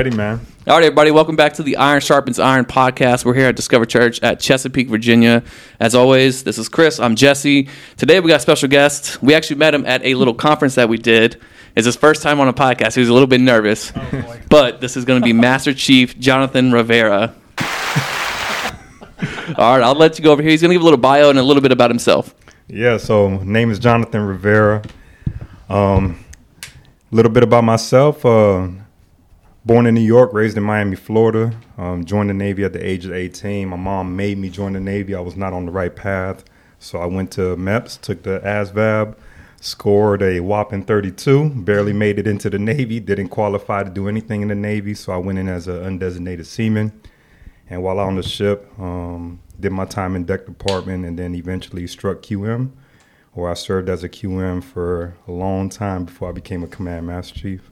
ready, man. All right, everybody, welcome back to the Iron Sharpens Iron podcast. We're here at Discover Church at Chesapeake, Virginia. As always, this is Chris. I'm Jesse. Today we got a special guest. We actually met him at a little conference that we did. It's his first time on a podcast. He was a little bit nervous. Oh, boy. But this is going to be Master Chief Jonathan Rivera. All right, I'll let you go over here. He's going to give a little bio and a little bit about himself. Yeah, so name is Jonathan Rivera. A little bit about myself. Born in New York, raised in Miami, Florida. Joined the Navy at the age of 18. My mom made me join the Navy. I was not on the right path. So I went to MEPS, took the ASVAB, scored a whopping 32, barely made it into the Navy, didn't qualify to do anything in the Navy. So I went in as an undesignated seaman. And while on the ship, did my time in deck department and then eventually struck QM, where I served as a QM for a long time before I became a command master chief.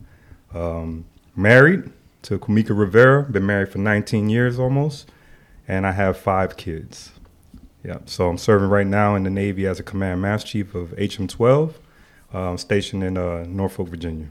Married to Kumika Rivera, been married for 19 years almost, and I have 5 kids. Yeah, so I'm serving right now in the Navy as a command master chief of HM-12, stationed in Norfolk, Virginia.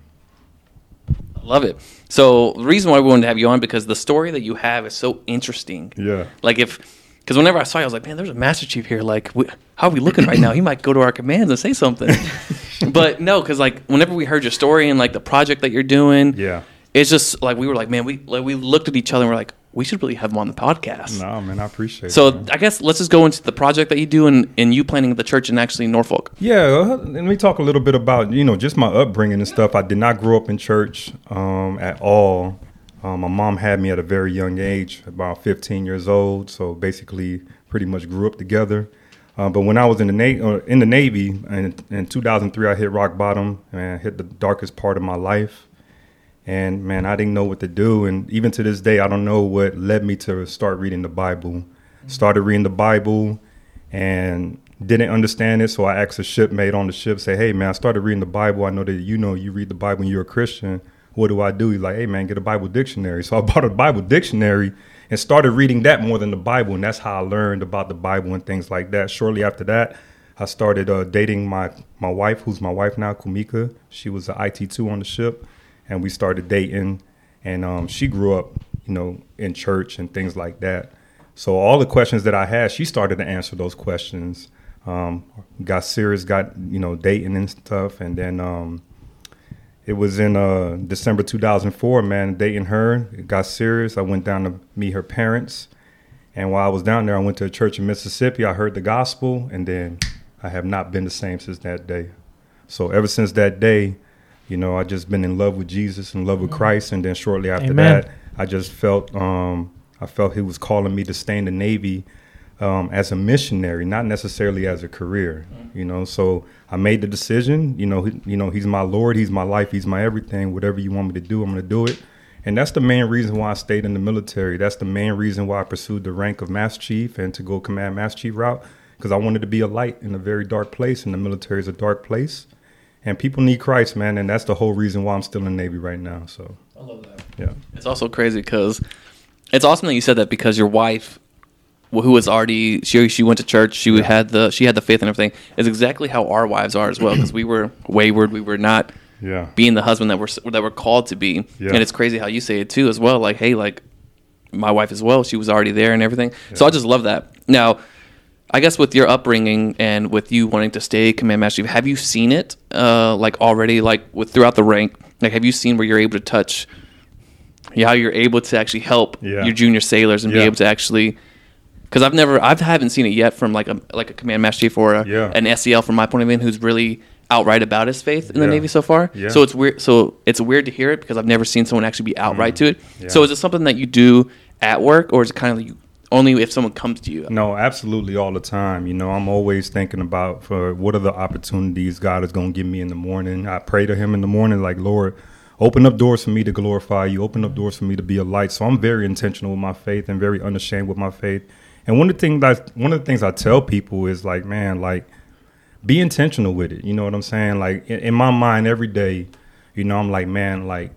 I love it. So the reason why we wanted to have you on, because the story that you have is so interesting. Yeah. Because whenever I saw you, I was like, man, there's a Master Chief here. Like, how are we looking right now? He might go to our commands and say something. But no, because like whenever we heard your story and like the project that you're doing, yeah, it's just like we were like, man, we looked at each other and we're like, we should really have him on the podcast. No, man, I appreciate it. So I guess let's just go into the project that you do and you planning the church in actually Norfolk. Yeah, let me talk a little bit about, just my upbringing and stuff. I did not grow up in church at all. My mom had me at a very young age, about 15 years old. So basically pretty much grew up together. But when I was in the Navy, in 2003, I hit rock bottom and hit the darkest part of my life. And, man, I didn't know what to do. And even to this day, I don't know what led me to start reading the Bible. Started reading the Bible and didn't understand it. So I asked a shipmate on the ship, say, hey, man, I started reading the Bible. I know that you read the Bible and you're a Christian. What do I do? He's like, hey, man, get a Bible dictionary. So I bought a Bible dictionary and started reading that more than the Bible. And that's how I learned about the Bible and things like that. Shortly after that, I started dating my wife, who's my wife now, Kumika. She was an IT2 on the ship. And we started dating, and she grew up, in church and things like that. So all the questions that I had, she started to answer those questions. Got serious, dating and stuff. And then it was in December 2004, man, dating her. It got serious. I went down to meet her parents. And while I was down there, I went to a church in Mississippi. I heard the gospel, and then I have not been the same since that day. So ever since that day, I just been in love with Jesus, in love with Christ. And then shortly after that, I just felt he was calling me to stay in the Navy as a missionary, not necessarily as a career, So I made the decision, he's my Lord, he's my life, he's my everything. Whatever you want me to do, I'm going to do it. And that's the main reason why I stayed in the military. That's the main reason why I pursued the rank of Master Chief and to go command Master Chief route, because I wanted to be a light in a very dark place, and the military is a dark place. And people need Christ, man, and that's the whole reason why I'm still in the Navy right now. So I love that. Yeah, it's also crazy because it's awesome that you said that, because your wife, who was already she went to church, she had the faith and everything, is exactly how our wives are as well. Because we were wayward, we were not being the husband that we're called to be. Yeah. And it's crazy how you say it too as well. Like, hey, like my wife as well, she was already there and everything. Yeah. So I just love that. Now, I guess with your upbringing and with you wanting to stay command master chief, have you seen it already, throughout the rank? Like, have you seen where you're able to touch, how you're able to actually help your junior sailors and be able to actually? Because I haven't seen it yet from like a command master chief or an SEL from my point of view who's really outright about his faith in the Navy so far. Yeah. So it's weird. So it's weird to hear it because I've never seen someone actually be outright to it. Yeah. So is it something that you do at work, or is it kind of like only if someone comes to you? No, absolutely, all the time. I'm always thinking about for what are the opportunities God is going to give me in the morning. I pray to him in the morning, like, Lord, open up doors for me to glorify you. Open up doors for me to be a light. So I'm very intentional with my faith and very unashamed with my faith. And one of the things I tell people is like, man, like, be intentional with it. You know what I'm saying? Like in my mind every day, I'm like, man, like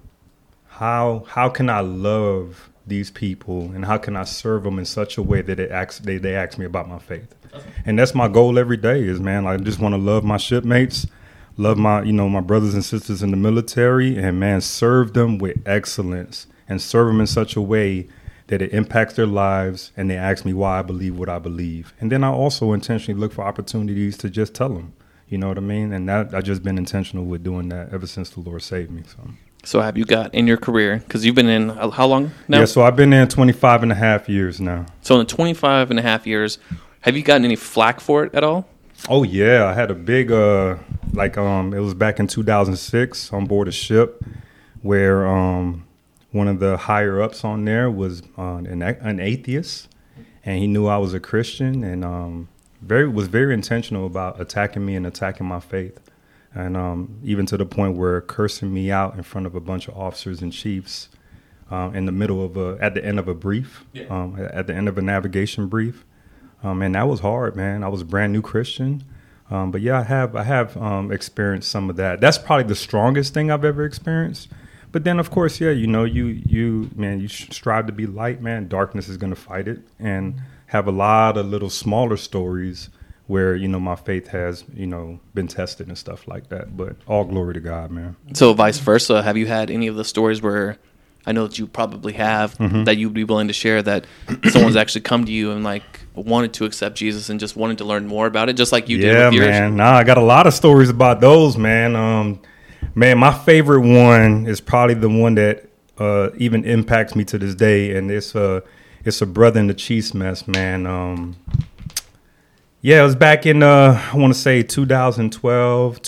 how can I love these people and how can I serve them in such a way that they ask me about my faith? And that's my goal every day is, man, I just want to love my shipmates, love my brothers and sisters in the military, and, man, serve them with excellence and serve them in such a way that it impacts their lives, and they ask me why I believe what I believe. And then I also intentionally look for opportunities to just tell them, you know what I mean? And that I've just been intentional with doing that ever since the Lord saved me. So have you got in your career, because you've been in how long now? Yeah, so I've been in 25 and a half years now. So in the 25 and a half years, have you gotten any flack for it at all? Oh, yeah. I had a big, it was back in 2006 on board a ship where one of the higher ups on there was an atheist, and he knew I was a Christian, and was very intentional about attacking me and attacking my faith, and even to the point where cursing me out in front of a bunch of officers and chiefs in the middle of at the end of a brief, at the end of a navigation brief, and that was hard, man. I was a brand new Christian, but yeah, I have experienced some of that. That's probably the strongest thing I've ever experienced. But then, of course, yeah, you know, you strive to be light, man. Darkness is going to fight it, and have a lot of little smaller stories where, you know, my faith has, you know, been tested and stuff like that. But all glory to God, man. So vice versa, have you had any of the stories where, I know that you probably have, that you'd be willing to share, that someone's actually come to you and like wanted to accept Jesus and just wanted to learn more about it, just like you did with yours? Yeah, man. I got a lot of stories about those, man. Man, my favorite one is probably the one that even impacts me to this day, and it's a brother in the cheese mess, man. Yeah, it was back in I want to say 2012,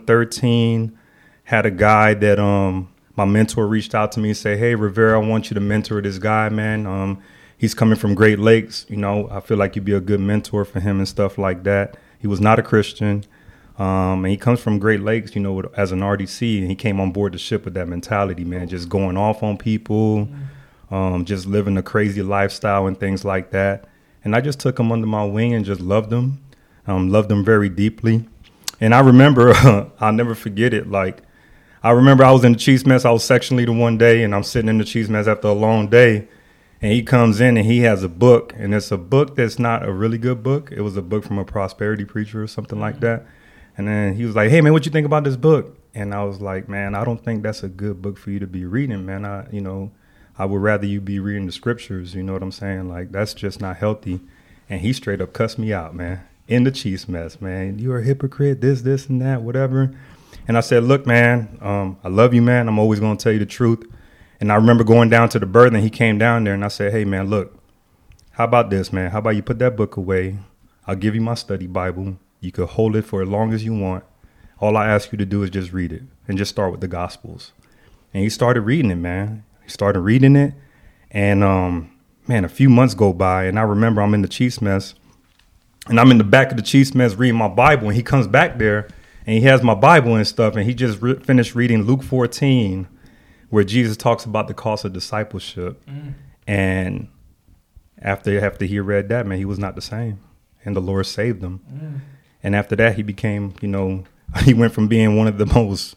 2013. Had a guy that my mentor reached out to me and said, "Hey, Rivera, I want you to mentor this guy, man. He's coming from Great Lakes. You know, I feel like you'd be a good mentor for him and stuff like that." He was not a Christian. And he comes from Great Lakes, you know, as an RDC, and he came on board the ship with that mentality, man, just going off on people, just living a crazy lifestyle and things like that. And I just took him under my wing and just loved him very deeply. And I remember, I'll never forget it. Like, I remember I was in the cheese mess. I was section leader one day, and I'm sitting in the cheese mess after a long day. And he comes in and he has a book, and it's a book that's not a really good book. It was a book from a prosperity preacher or something like that. And then he was like, "Hey, man, what you think about this book?" And I was like, "Man, I don't think that's a good book for you to be reading, man. I would rather you be reading the scriptures. You know what I'm saying? Like, that's just not healthy." And he straight up cussed me out, man, in the cheese mess, man. "You're a hypocrite, this, and that, whatever." And I said, "Look, man, I love you, man. I'm always going to tell you the truth." And I remember going down to the berth, and he came down there, and I said, "Hey, man, look, how about this, man? How about you put that book away? I'll give you my study Bible. You could hold it for as long as you want. All I ask you to do is just read it and just start with the Gospels." And he started reading it, man. He started reading it. And, man, a few months go by. And I remember I'm in the cheese mess. And I'm in the back of the cheese mess reading my Bible. And he comes back there and he has my Bible and stuff. And he just finished reading Luke 14, where Jesus talks about the cost of discipleship. And after he read that, man, he was not the same. And the Lord saved him. And after that, he became, you know, he went from being one of the most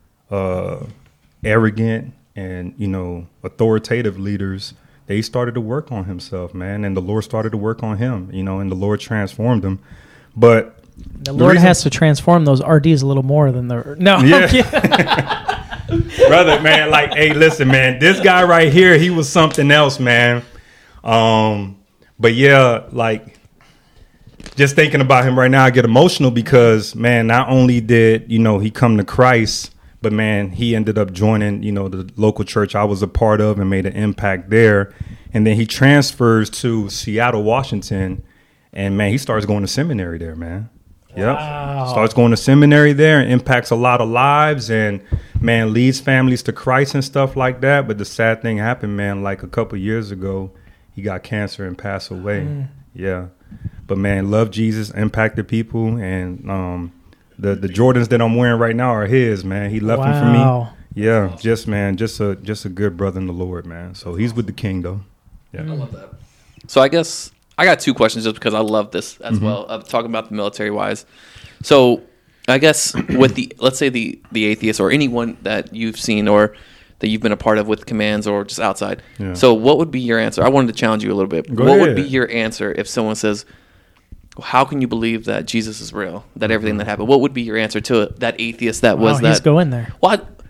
arrogant and, you know, authoritative leaders that he started to work on himself, man. And the Lord started to work on him, you know, and the Lord transformed him. But the Lord has to transform those RDs a little more than the... No. Yeah. Brother, man, like, hey, listen, man, this guy right here, he was something else, man. But yeah, like, just thinking about him right now, I get emotional because, man, not only did, you know, he come to Christ, but, man, he ended up joining, you know, the local church I was a part of and made an impact there. And then he transfers to Seattle, Washington, and, man, he starts going to seminary there, man. Yep. Wow. Starts going to seminary there and impacts a lot of lives and, man, leads families to Christ and stuff like that. But the sad thing happened, man, like a couple years ago, he got cancer and passed away. Yeah. But, man, love Jesus, impacted people. And the Jordans that I'm wearing right now are his, man. He left them for me. Yeah. Just, man, just a good brother in the Lord, man. So he's with the King, though. Yeah. I love that. So I guess I got two questions just because I love this as well, of talking about the military wise. So I guess with let's say the atheist or anyone that you've seen or that you've been a part of with commands or just outside. Yeah. So what would be your answer? I wanted to challenge you a little bit. What would be your answer if someone says, how can you believe that Jesus is real, that everything that happened? What would be your answer to that atheist that was that? He's going there. Well,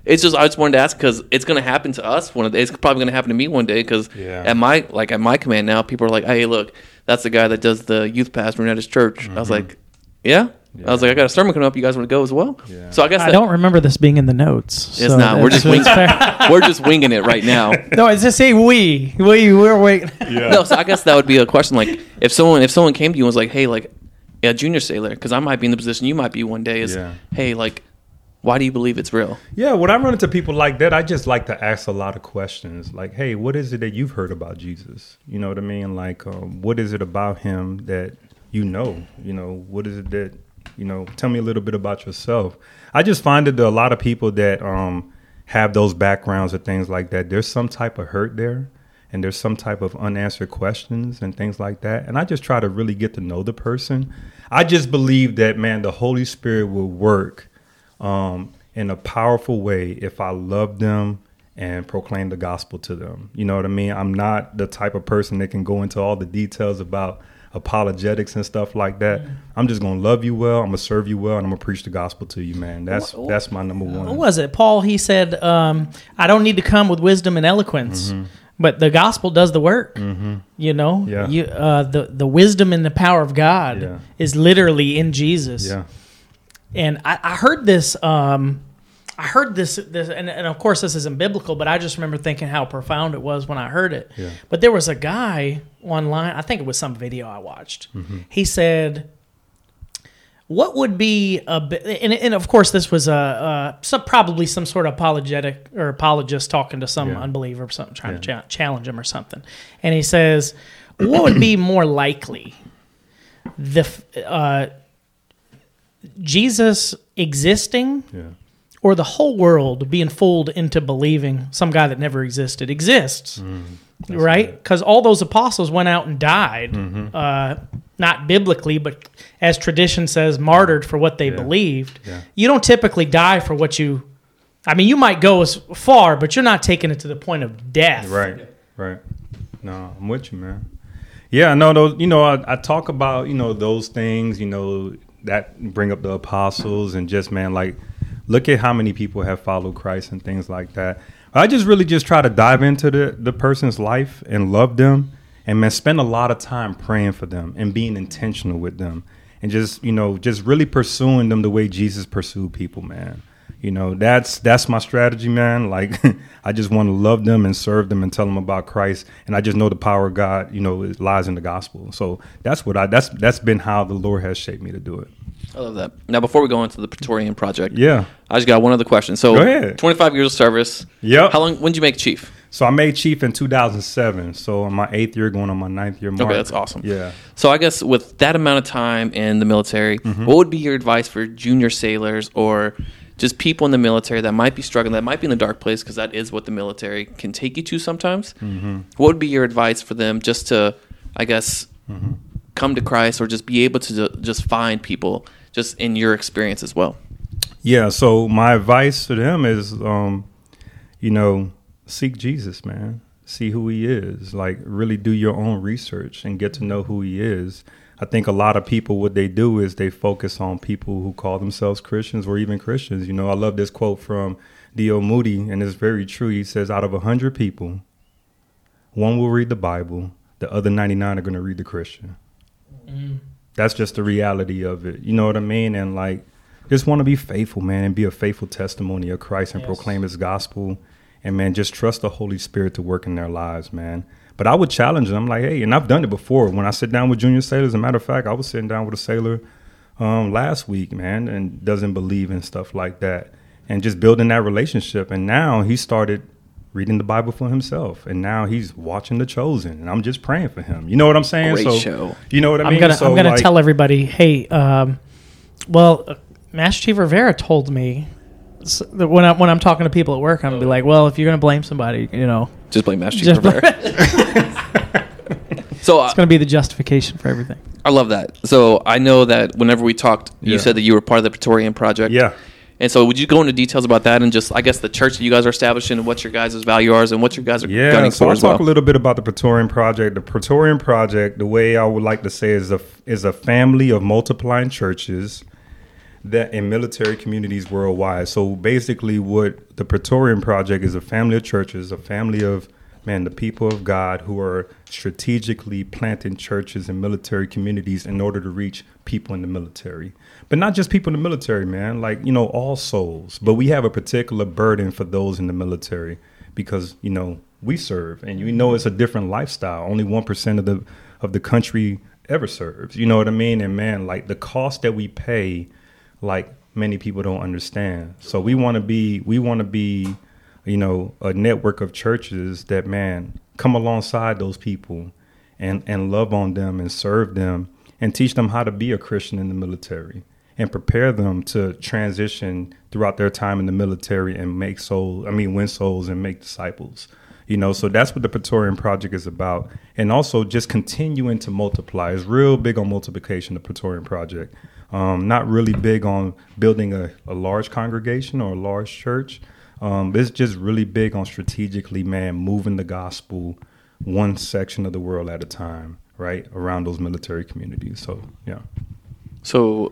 It's just I just wanted to ask because it's going to happen to us one day. It's probably going to happen to me one day because at my command now, people are like, "Hey, look, that's the guy that does the youth pastor at his church." I was like, "Yeah." I was like, "I got a sermon coming up. You guys want to go as well?" Yeah. So I guess I don't remember this being in the notes. It's not. We're just winging it right now. No, it's just say we're waiting. Yeah. No, so I guess that would be a question. Like, if someone came to you and was like, "Hey, like, a junior sailor," because I might be in the position you might be one day. Is hey, like, why do you believe it's real? Yeah, when I run into people like that, I just like to ask a lot of questions. Like, hey, what is it that you've heard about Jesus? You know what I mean? Like, what is it about him that you know? You know, what is it that, you know, tell me a little bit about yourself. I just find that there are a lot of people that have those backgrounds or things like that. There's some type of hurt there, and there's some type of unanswered questions and things like that. And I just try to really get to know the person. I just believe that, man, the Holy Spirit will work in a powerful way if I love them and proclaim the gospel to them. You know what I mean? I'm not the type of person that can go into all the details about apologetics and stuff like that. I'm just going to love you well. I'm going to serve you well, and I'm going to preach the gospel to you, man. That's my number one. What was it? Paul, he said, I don't need to come with wisdom and eloquence, but the gospel does the work. You know, the wisdom and the power of God is literally in Jesus. Yeah. And I heard this, and of course this isn't biblical, but I just remember thinking how profound it was when I heard it. Yeah. But there was a guy online, I think it was some video I watched. He said, what would be and of course this was probably some sort of apologetic or apologist talking to some unbeliever or something, trying to challenge him or something. And he says, what would be more likely? Jesus existing or the whole world being fooled into believing some guy that never existed exists, right? Because all those apostles went out and died, not biblically, but as tradition says, martyred for what they believed. Yeah. You don't typically die for what you... I mean, you might go as far, but you're not taking it to the point of death. Right. No, I'm with you, man. Yeah, no, those, you know, I talk about, you know, those things, you know, that bring up the apostles and just, man, like, look at how many people have followed Christ and things like that. I just really just try to dive into the person's life and love them and, man, spend a lot of time praying for them and being intentional with them and just, you know, just really pursuing them the way Jesus pursued people, man. You know, that's my strategy, man. Like, I just want to love them and serve them and tell them about Christ. And I just know the power of God, you know, it lies in the gospel. So that's been how the Lord has shaped me to do it. I love that. Now, before we go into the Praetorian Project, I just got one other question. So, go ahead. 25 years of service. Yep. When did you make chief? So I made chief in 2007. So on my 8th year, going on my 9th year mark. Okay, that's awesome. Yeah. So I guess with that amount of time in the military, what would be your advice for junior sailors or just people in the military that might be struggling, that might be in a dark place, because that is what the military can take you to sometimes? What would be your advice for them just to, I guess, come to Christ or just be able to just find people just in your experience as well? Yeah, so my advice to them is, you know, seek Jesus, man. See who he is. Like, really do your own research and get to know who he is. I think a lot of people, what they do is they focus on people who call themselves Christians or even Christians. You know, I love this quote from D.L. Moody, and it's very true. He says, out of 100 people, one will read the Bible, the other 99 are going to read the Christian. That's just the reality of it. You know what I mean? And, like, just want to be faithful, man, and be a faithful testimony of Christ and proclaim his gospel. And, man, just trust the Holy Spirit to work in their lives, man. But I would challenge them, like, hey, and I've done it before. When I sit down with junior sailors, as a matter of fact, I was sitting down with a sailor last week, man, and doesn't believe in stuff like that. And just building that relationship. And now he started reading the Bible for himself. And now he's watching The Chosen. And I'm just praying for him. You know what I'm saying? Great show. You know what I mean? I'm gonna tell everybody, hey, Master Chief Rivera told me that when I'm talking to people at work, I'm going to be like, well, if you're going to blame somebody, you know. Just blame Master Chief Rivera. So it's going to be the justification for everything. I love that. So I know that whenever we talked, you said that you were part of the Praetorian Project. Yeah. And so would you go into details about that and just, I guess, the church that you guys are establishing and what your guys' value are and what your guys are gunning so for I'll as well? talk a little bit about the Praetorian Project. The Praetorian Project, the way I would like to say is a family of multiplying churches that in military communities worldwide. So basically what the Praetorian Project is, a family of churches, a family of, man, the people of God who are strategically planting churches in military communities in order to reach people in the military. But not just people in the military, man, like, you know, all souls. But we have a particular burden for those in the military because, you know, we serve and you know it's a different lifestyle. Only 1% of the country ever serves. You know what I mean? And man, like the cost that we pay, like many people don't understand. So we want to be, you know, a network of churches that, man, come alongside those people and love on them and serve them and teach them how to be a Christian in the military and prepare them to transition throughout their time in the military and win souls and make disciples. You know, so that's what the Praetorian Project is about. And also just continuing to multiply. It's real big on multiplication, the Praetorian Project. Not really big on building a large congregation or a large church. It's just really big on strategically, man, moving the gospel one section of the world at a time, right, around those military communities. So, yeah. So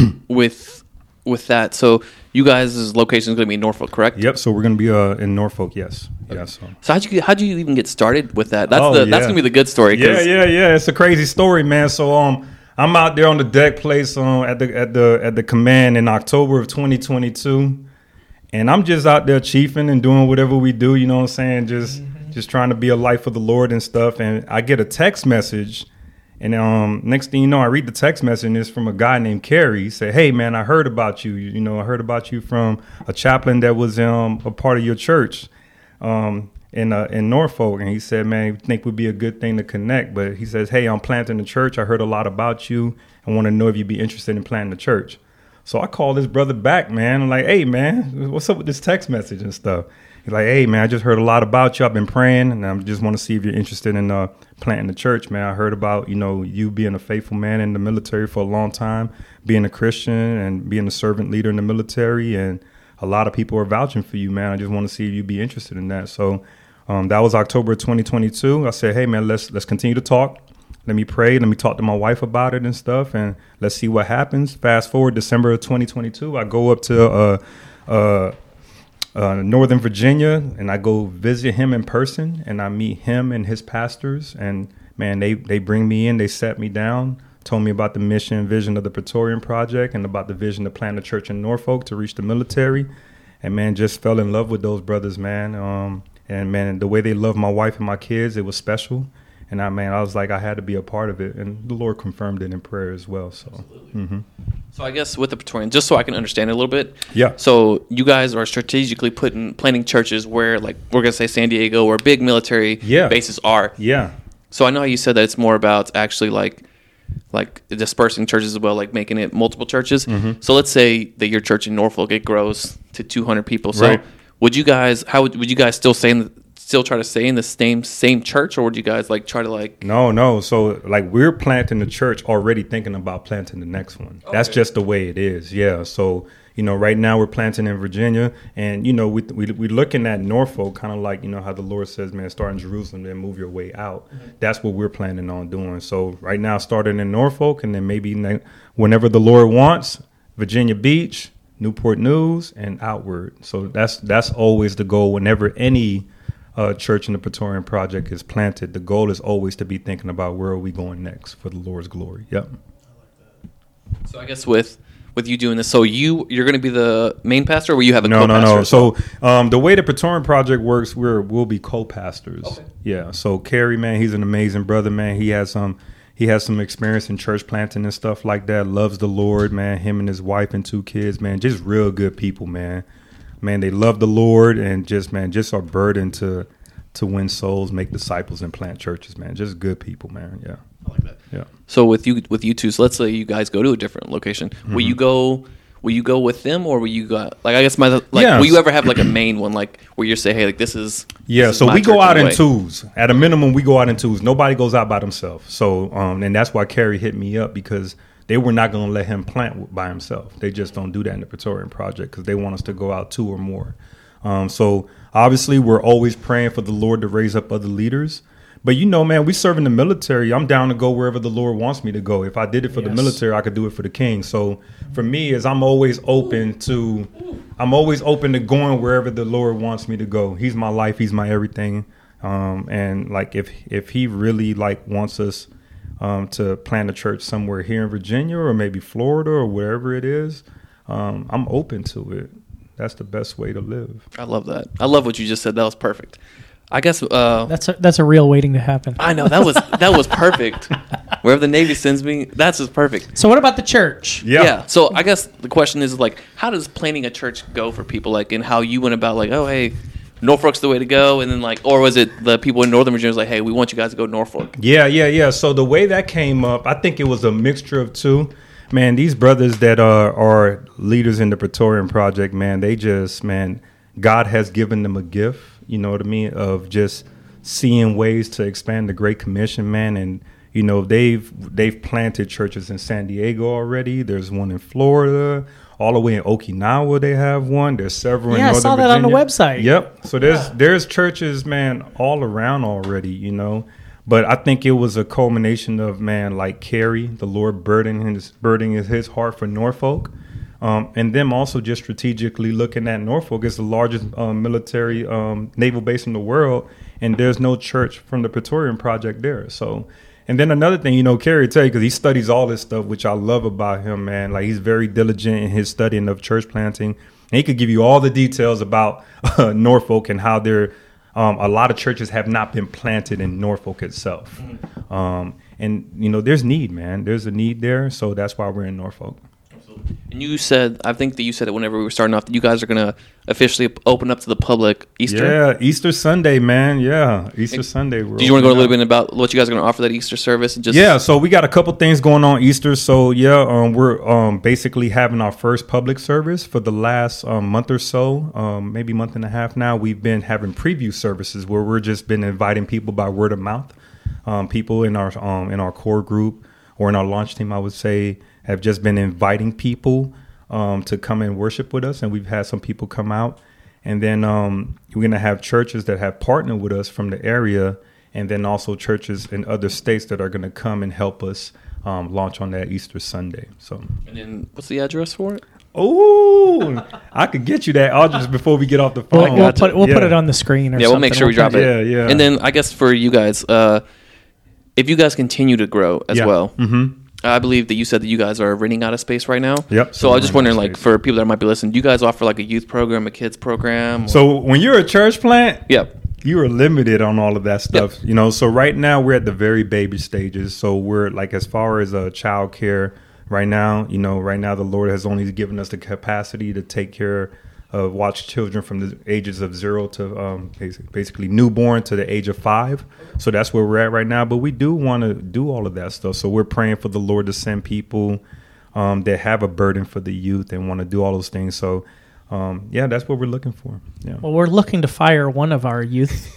with that, so you guys' location is going to be in Norfolk, correct? Yep. So we're going to be in Norfolk. Yes. Okay. Yeah. So how'd you even get started with that? That's going to be the good story. Yeah. It's a crazy story, man. So I'm out there on the deck place at the command in October of 2022, and I'm just out there chiefing and doing whatever we do. You know what I'm saying? Just trying to be a light for the Lord and stuff. And I get a text message. And next thing you know, I read the text message, and it's from a guy named Kerry. He said, "Hey, man, I heard about you. You know, I heard about you from a chaplain that was a part of your church in Norfolk." And he said, "Man, I think would be a good thing to connect." But he says, "Hey, I'm planting a church. I heard a lot about you. I want to know if you'd be interested in planting a church." So I called this brother back, man. I'm like, "Hey, man, what's up with this text message and stuff?" He's like, "Hey, man, I just heard a lot about you. I've been praying, and I just want to see if you're interested in planting the church, man. I heard about, you know, you being a faithful man in the military for a long time, being a Christian and being a servant leader in the military, and a lot of people are vouching for you, man. I just want to see if you'd be interested in that." So that was October 2022. I said, "Hey, man, let's continue to talk. Let me pray. Let me talk to my wife about it and stuff, and let's see what happens." Fast forward December of 2022, I go up to Northern Virginia, and I go visit him in person, and I meet him and his pastors, and man, they bring me in, they sat me down, told me about the mission and vision of the Praetorian Project and about the vision to plant a church in Norfolk to reach the military, and man, just fell in love with those brothers, man. And man, the way they love my wife and my kids, it was special. And I was like, I had to be a part of it, and the Lord confirmed it in prayer as well. So, So I guess with the Praetorian, just so I can understand it a little bit. Yeah. So you guys are strategically planting churches where, like, we're gonna say San Diego, where big military bases are. Yeah. So I know how you said that it's more about actually like dispersing churches as well, like making it multiple churches. So let's say that your church in Norfolk, it grows to 200 people. So would you guys still try to stay in the same church, or would you guys like try to like No. So like we're planting the church already thinking about planting the next one. Okay. That's just the way it is. Yeah. So, you know, right now we're planting in Virginia, and, you know, we're looking at Norfolk, kind of like, you know, how the Lord says, man, start in Jerusalem, then move your way out. That's what we're planning on doing. So right now, starting in Norfolk, and then maybe whenever the Lord wants, Virginia Beach, Newport News, and outward. So that's always the goal. Whenever any church in the Praetorian Project is planted, the goal is always to be thinking about where are we going next for the Lord's glory. Yep. So I guess with you doing this, so you're going to be the main pastor, or will you have a co-pastor? No. So the way the Praetorian Project works, we'll be co-pastors. Okay. Yeah. So Kerry, man, he's an amazing brother, man. He has some experience in church planting and stuff like that. Loves the Lord, man. Him and his wife and 2 kids, man. Just real good people, man. Man, they love the Lord and just are burdened to win souls, make disciples, and plant churches, man. Just good people, man. Yeah. I like that. Yeah. So with you two, so let's say you guys go to a different location. Will you go with them, or will you go, like, I guess will you ever have like a main one, like where you say, hey, like this is so we go out in twos. At a minimum, we go out in twos. Nobody goes out by themselves. So and that's why Kerry hit me up, because they were not going to let him plant by himself. They just don't do that in the Praetorian Project, because they want us to go out 2 or more. So obviously we're always praying for the Lord to raise up other leaders. But man, we serve in the military. I'm down to go wherever the Lord wants me to go. If I did it for the military, I could do it for the King. So for me, I'm always open to going wherever the Lord wants me to go. He's my life. He's my everything. And like if he really like wants us to plant a church somewhere here in Virginia or maybe Florida or wherever it is, I'm open to it. That's the best way to live. I love that. I love what you just said. That was perfect. I guess that's a real waiting to happen. I know that was perfect. Wherever the Navy sends me, that's just perfect. So what about the church? Yeah. So I guess the question is like, how does planning a church go for people? Like, and how you went about like, oh hey, Norfolk's the way to go, and then like, or was it the people in Northern Virginia was like, hey, we want you guys to go to Norfolk? Yeah. So the way that came up, I think it was a mixture of two. Man, these brothers that are leaders in the Praetorian Project, man, they just, God has given them a gift, you know what I mean, of just seeing ways to expand the Great Commission, man. And, they've planted churches in San Diego already. There's one in Florida. All the way in Okinawa, they have one. There's several in Northern Virginia. Yeah, I saw that on the website. Yep. So there's churches, man, all around already, But I think it was a culmination of, like Kerry, the Lord burdening his heart for Norfolk. And them also just strategically looking at Norfolk as the largest military naval base in the world. And there's no church from the Praetorian Project there. So, and then another thing, Kerry tell you, because he studies all this stuff, which I love about him, man. Like he's very diligent in his studying of church planting. And he could give you all the details about Norfolk and how they're a lot of churches have not been planted in Norfolk itself. And, there's need, man. There's a need there. So that's why we're in Norfolk. And you said, I think that you said it whenever we were starting off, that you guys are going to officially open up to the public Easter. Yeah, Easter Sunday, man. Yeah, Easter Sunday. Do you want to go a little bit about what you guys are going to offer that Easter service? And so we got a couple things going on Easter. So, we're basically having our first public service for the last month or so, maybe month and a half now. We've been having preview services where we're just been inviting people by word of mouth. People in our core group or in our launch team, I would say, have just been inviting people to come and worship with us. And we've had some people come out. And then we're going to have churches that have partnered with us from the area. And then also churches in other states that are going to come and help us launch on that Easter Sunday. So, and then what's the address for it? Oh, I could get you that address before we get off the phone. We'll put it on the screen or something. We'll make sure we drop it. Yeah. And then I guess for you guys, if you guys continue to grow as well, mm-hmm. I believe that you said that you guys are renting out of space right now. Yep. So I was just wondering, like, for people that might be listening, do you guys offer like a youth program, a kids program? So when you're a church plant, yep, you are limited on all of that stuff. Yep. So right now we're at the very baby stages. So we're like, as far as child care right now, the Lord has only given us the capacity to take care of watch children from the ages of 0 to basically newborn to the age of 5. So that's where we're at right now. But we do want to do all of that stuff. So we're praying for the Lord to send people that have a burden for the youth and want to do all those things. So, that's what we're looking for. Yeah. Well, we're looking to fire one of our youth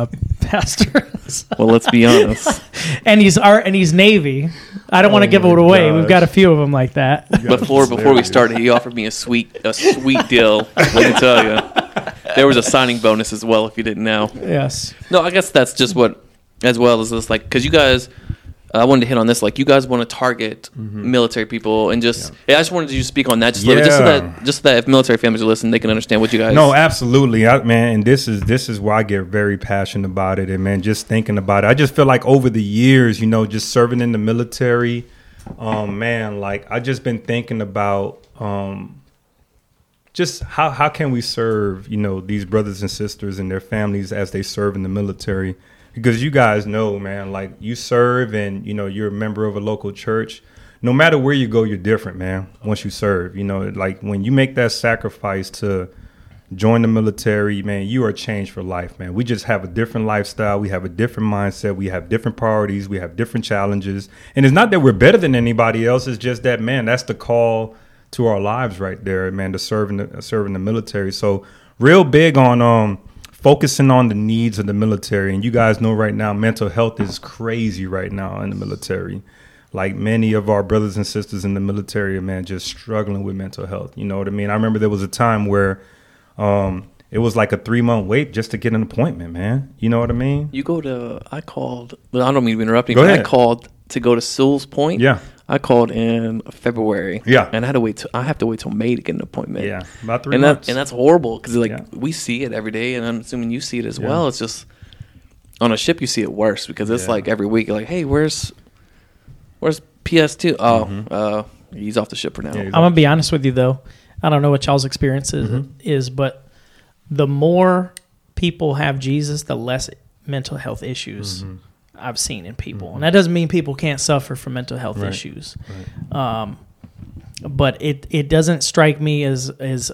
pastors. Well, let's be honest. and he's Navy. I don't want to give it away. Gosh. We've got a few of them like that. Before we started, he offered me a sweet deal. Let me tell you, there was a signing bonus as well. If you didn't know. Yes. No, I guess that's just what, as well as this, like, because you guys. I wanted to hit on this. Like, you guys want to target military people, and I just wanted you to speak on that, just so that if military families are listening, they can understand what you guys. No, absolutely, man. And this is why I get very passionate about it, and man, just thinking about it, I just feel like over the years, just serving in the military, man, like I just been thinking about just how can we serve these brothers and sisters and their families as they serve in the military. Because you guys know, man, like you serve and, you're a member of a local church. No matter where you go, you're different, man, once you serve. Like when you make that sacrifice to join the military, man, you are changed for life, man. We just have a different lifestyle. We have a different mindset. We have different priorities. We have different challenges. And it's not that we're better than anybody else. It's just that, man, that's the call to our lives right there, man, to serve in the military. So real big on focusing on the needs of the military. And you guys know right now, mental health is crazy right now in the military. Like many of our brothers and sisters in the military, man, just struggling with mental health. You know what I mean? I remember there was a time where it it was like a 3-month wait just to get an appointment, man. You know what I mean? You go to, I called, well, I don't mean to interrupt you, Go but ahead. I called to go to Sewell's Point. Yeah. I called in February. Yeah. And I have to wait till May to get an appointment. Yeah, about 3 And months. that's horrible because like Yeah. we see it every day, and I'm assuming you see it as well. It's just on a ship you see it worse because it's Yeah. like every week you're like, hey, where's PS2? Oh, he's off the ship for now. Yeah, I'm gonna be honest with you though. I don't know what y'all's experience is, but the more people have Jesus, the less mental health issues I've seen in people, and that doesn't mean people can't suffer from mental health issues. But it doesn't strike me as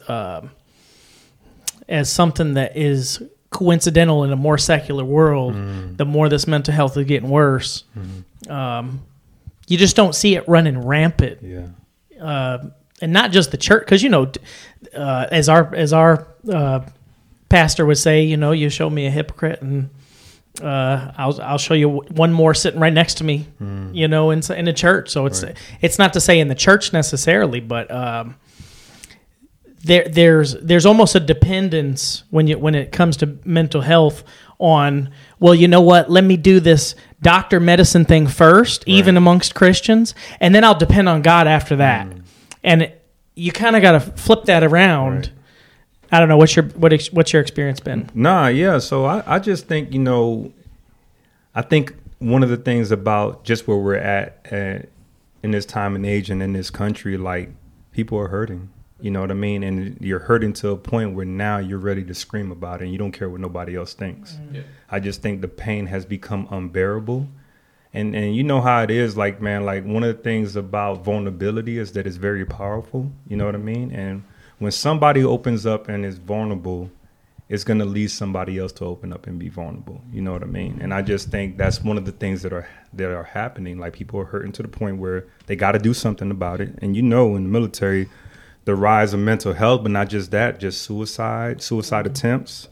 something that is coincidental in a more secular world. The more this mental health is getting worse, you just don't see it running rampant. Yeah. And not just the church, because as our pastor would say, you show me a hypocrite, and I'll show you one more sitting right next to me, in the church. So it's not to say in the church necessarily, but there's almost a dependence when it comes to mental health on, well, you know what? Let me do this doctor medicine thing first, even amongst Christians, and then I'll depend on God after that. And you kind of got to flip that around. Right. I don't know what's your experience been. Nah, yeah. So I just think, I think one of the things about just where we're at in this time and age and in this country, like people are hurting. You know what I mean? And you're hurting to a point where now you're ready to scream about it and you don't care what nobody else thinks. Yeah. I just think the pain has become unbearable. And you know how it is, like, man, like one of the things about vulnerability is that it's very powerful. You know what I mean? And when somebody opens up and is vulnerable, it's going to lead somebody else to open up and be vulnerable. You know what I mean? And I just think that's one of the things that are happening. Like people are hurting to the point where they got to do something about it. And in the military, the rise of mental health, but not just that, just suicide attempts,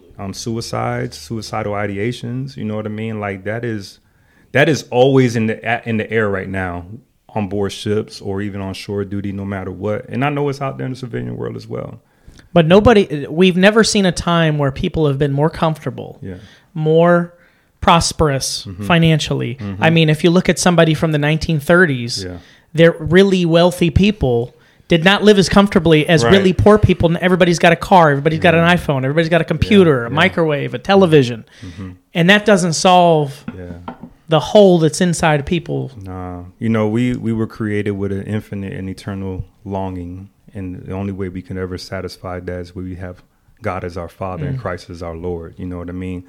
suicidal ideations. You know what I mean? Like that is always in the air right now on board ships or even on shore duty, no matter what. And I know it's out there in the civilian world as well. But we've never seen a time where people have been more comfortable, more prosperous financially. I mean, if you look at somebody from the 1930s, they're really wealthy people did not live as comfortably as really poor people. And everybody's got a car, everybody's got an iPhone, everybody's got a computer, a microwave, a television. And that doesn't solve the hole that's inside of people. Nah, we were created with an infinite and eternal longing, and the only way we can ever satisfy that is when we have God as our Father and Christ as our Lord. You know what I mean?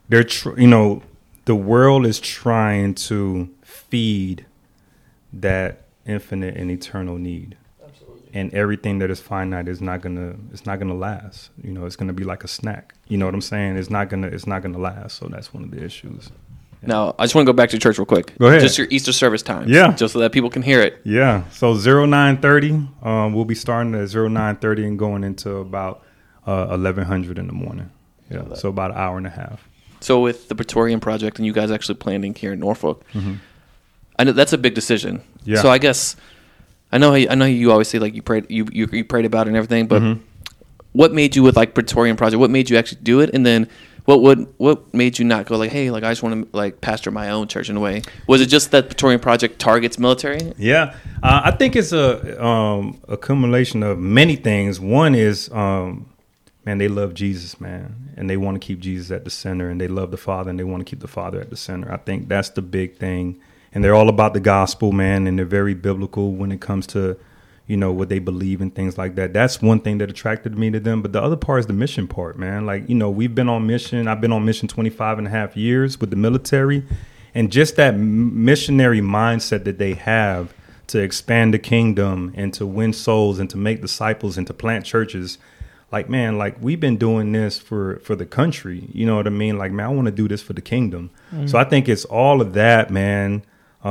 The world is trying to feed that infinite and eternal need. Absolutely. And everything that is finite is not gonna last. It's gonna be like a snack. You know what I'm saying? It's not gonna last. So that's one of the issues. Now, I just want to go back to church real quick. Go ahead. Just your Easter service times. Yeah. Just so that people can hear it. Yeah. So 0930, we'll be starting at 0930 and going into about 1100 in the morning. Yeah. So about an hour and a half. So with the Praetorian Project and you guys actually planning here in Norfolk, I know that's a big decision. Yeah. So I guess I know you always say like you prayed prayed about it and everything, but what made you with like Praetorian Project? What made you actually do it? And then what made you not go like, hey, like I just want to like pastor my own church in a way? Was it just that Praetorian Project targets military? Yeah, I think it's a accumulation of many things. One is, man, they love Jesus, man, and they want to keep Jesus at the center, and they love the Father, and they want to keep the Father at the center. I think that's the big thing, and they're all about the gospel, man, and they're very biblical when it comes to what they believe and things like that. That's one thing that attracted me to them. But the other part is the mission part, man. Like, we've been on mission. I've been on mission 25 and a half years with the military. And just that missionary mindset that they have to expand the kingdom and to win souls and to make disciples and to plant churches. Like, man, like we've been doing this for the country. You know what I mean? Like, man, I want to do this for the kingdom. So I think it's all of that, man.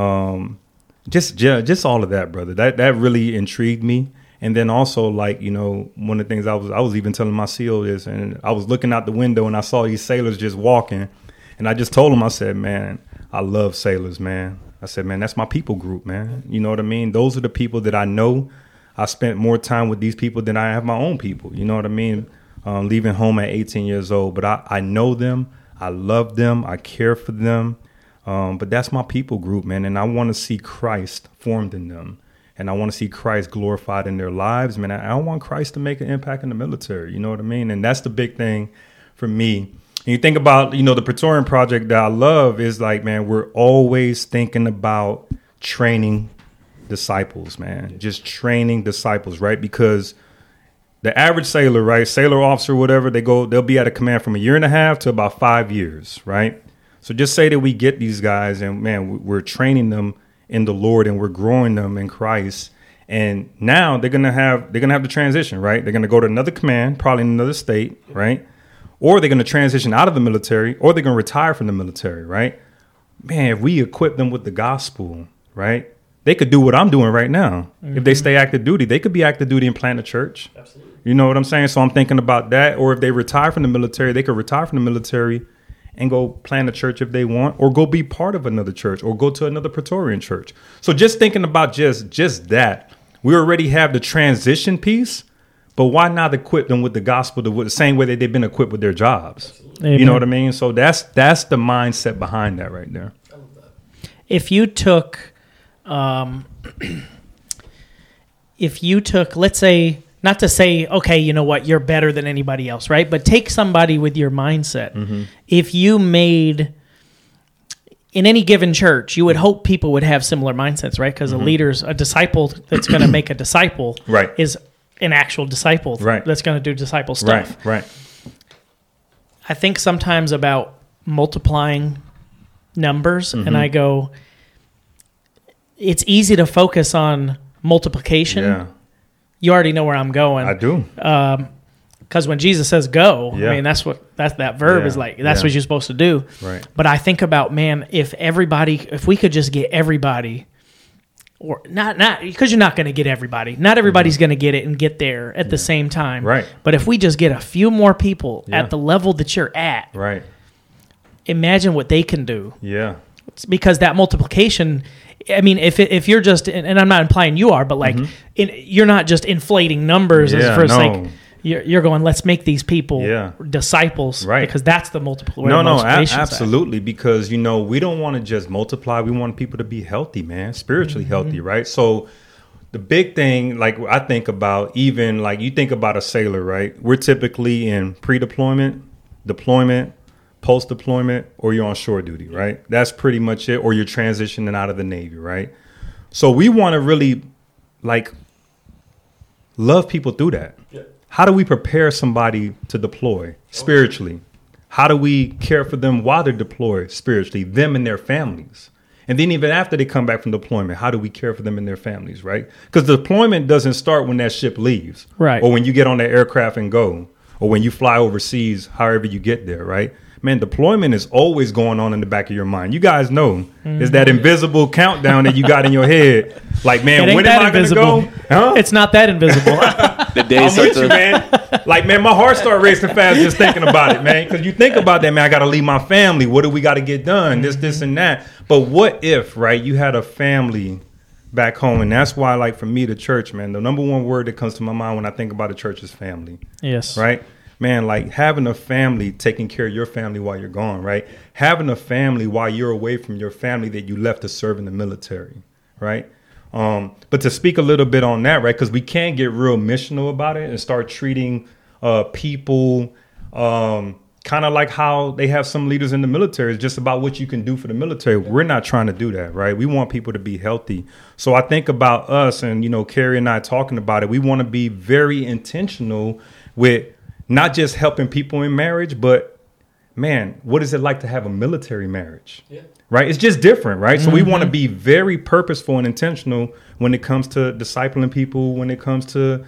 Just all of that, brother. That really intrigued me. And then also, like, one of the things I was even telling my CO is, and I was looking out the window and I saw these sailors just walking, and I just told them, I said, man, I love sailors, man. I said, man, that's my people group, man. You know what I mean? Those are the people that I know. I spent more time with these people than I have my own people. You know what I mean? leaving home at 18 years old. But I know them. I love them. I care for them. But that's my people group, man. And I want to see Christ formed in them. And I want to see Christ glorified in their lives, man. I want Christ to make an impact in the military. You know what I mean? And that's the big thing for me. And you think about, the Praetorian Project that I love is like, man, we're always thinking about training disciples, man. Just training disciples, right? Because the average sailor, right, sailor officer, whatever, they'll be at a command from 1.5 years to about 5 years, right? So just say that we get these guys and, man, we're training them in the Lord and we're growing them in Christ. And now they're gonna have the transition, right? They're gonna go to another command, probably in another state, right? Or they're gonna transition out of the military, or they're gonna retire from the military, right? Man, if we equip them with the gospel, right? They could do what I'm doing right now. Mm-hmm. If they stay active duty, they could be active duty and plant a church. Absolutely. You know what I'm saying? So I'm thinking about that. Or if they retire from the military, they could retire from the military and go plant a church if they want, or go be part of another church, or go to another Praetorian church. So just thinking about just that, we already have the transition piece, but why not equip them with the gospel the same way that they've been equipped with their jobs? Amen. You know what I mean? So that's the mindset behind that right there. I love that. If you took, let's say, not to say, okay, you know what, you're better than anybody else, right? But take somebody with your mindset. Mm-hmm. If you made, in any given church, you would hope people would have similar mindsets, right? Because a disciple that's going to make a disciple right. is an actual disciple right. that's going to do disciple stuff. Right. I think sometimes about multiplying numbers, and I go, it's easy to focus on multiplication. Yeah. You already know where I'm going. I do. Because when Jesus says go, yeah. I mean, that verb is like, that's what you're supposed to do. Right. But I think about, man, if we could just get everybody, or not because you're not going to get everybody. Not everybody's going to get it and get there at the same time. Right. But if we just get a few more people at the level that you're at, right. Imagine what they can do. Yeah. It's because that multiplication, I mean, if you're just, and I'm not implying you are, but like, you're not just inflating numbers as for sake. You're going, let's make these people disciples, right? Because that's the multiple. Absolutely. Because we don't want to just multiply. We want people to be healthy, man, spiritually healthy, right? So the big thing, like I think about, even like you think about a sailor, right? We're typically in pre-deployment, deployment, post-deployment, or you're on shore duty, right? That's pretty much it. Or you're transitioning out of the Navy, right? So we want to really like love people through that. Yeah. How do we prepare somebody to deploy spiritually? How do we care for them while they're deployed spiritually, them and their families? And then even after they come back from deployment, how do we care for them and their families, right? Because deployment doesn't start when that ship leaves, right? Or when you get on that aircraft and go, or when you fly overseas, however you get there, right? Man, deployment is always going on in the back of your mind. You guys know it's that invisible countdown that you got in your head. Like, man, when am I going to go? Huh? It's not that invisible. The day I'm with you, man. Like, man, my heart started racing fast just thinking about it, man. Because you think about that, man, I got to leave my family. What do we got to get done? This, and that. But what if, right, you had a family back home? And that's why, like, for me, the church, man, the number one word that comes to my mind when I think about the church is family. Yes. Right? Man, like having a family, taking care of your family while you're gone, right? Having a family while you're away from your family that you left to serve in the military, right? But to speak a little bit on that, right? Because we can't get real missional about it and start treating people kind of like how they have some leaders in the military. It's just about what you can do for the military. We're not trying to do that, right? We want people to be healthy. So I think about us and, Carrie and I talking about it. We want to be very intentional with not just helping people in marriage, but man, what is it like to have a military marriage? Yeah. Right? It's just different, right? So we want to be very purposeful and intentional when it comes to discipling people, when it comes to,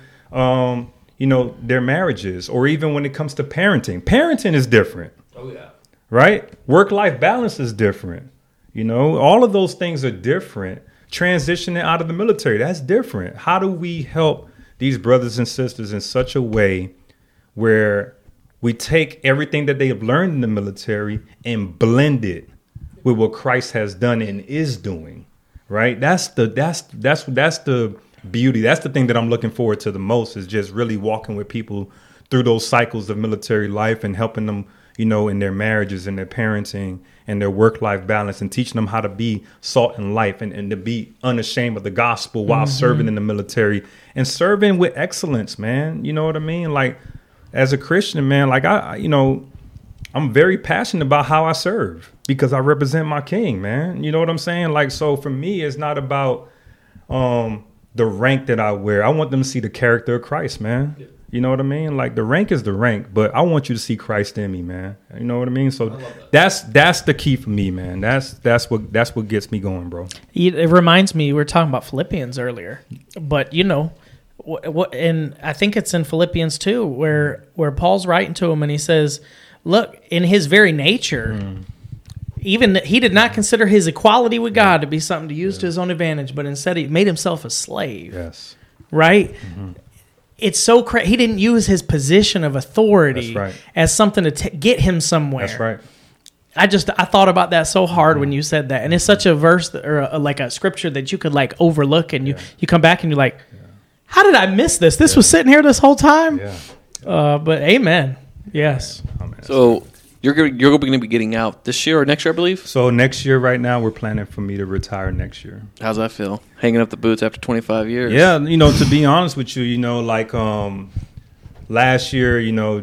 their marriages, or even when it comes to parenting. Parenting is different. Oh, yeah. Right? Work-life balance is different. All of those things are different. Transitioning out of the military, that's different. How do we help these brothers and sisters in such a way where we take everything that they have learned in the military and blend it with what Christ has done and is doing, right? That's the beauty. That's the thing that I'm looking forward to the most, is just really walking with people through those cycles of military life and helping them, you know, in their marriages and their parenting and their work-life balance, and teaching them how to be salt and life and to be unashamed of the gospel while serving in the military and serving with excellence, man. You know what I mean? Like, as a Christian, man, like I'm very passionate about how I serve because I represent my king, man. You know what I'm saying? Like, so for me, it's not about the rank that I wear. I want them to see the character of Christ, man. Yeah. You know what I mean? Like, the rank is the rank, but I want you to see Christ in me, man. You know what I mean? So that's the key for me, man. That's what gets me going, bro. It reminds me, we were talking about Philippians earlier, but you know, and I think it's in Philippians 2 where Paul's writing to him and he says, look, in his very nature, even he did not consider his equality with God to be something to use to his own advantage, but instead he made himself a slave. Yes. Right? Mm-hmm. It's so crazy. He didn't use his position of authority as something to get him somewhere. That's right. I thought about that so hard when you said that, and it's such a verse or like a scripture that you could like overlook, and you come back and you're like, how did I miss this? This was sitting here this whole time. Yeah. But amen. Yes. So you're going to be getting out this year or next year, I believe? So next year, right now, we're planning for me to retire next year. How's that feel? Hanging up the boots after 25 years? Yeah, you know, to be honest with you, you know, like last year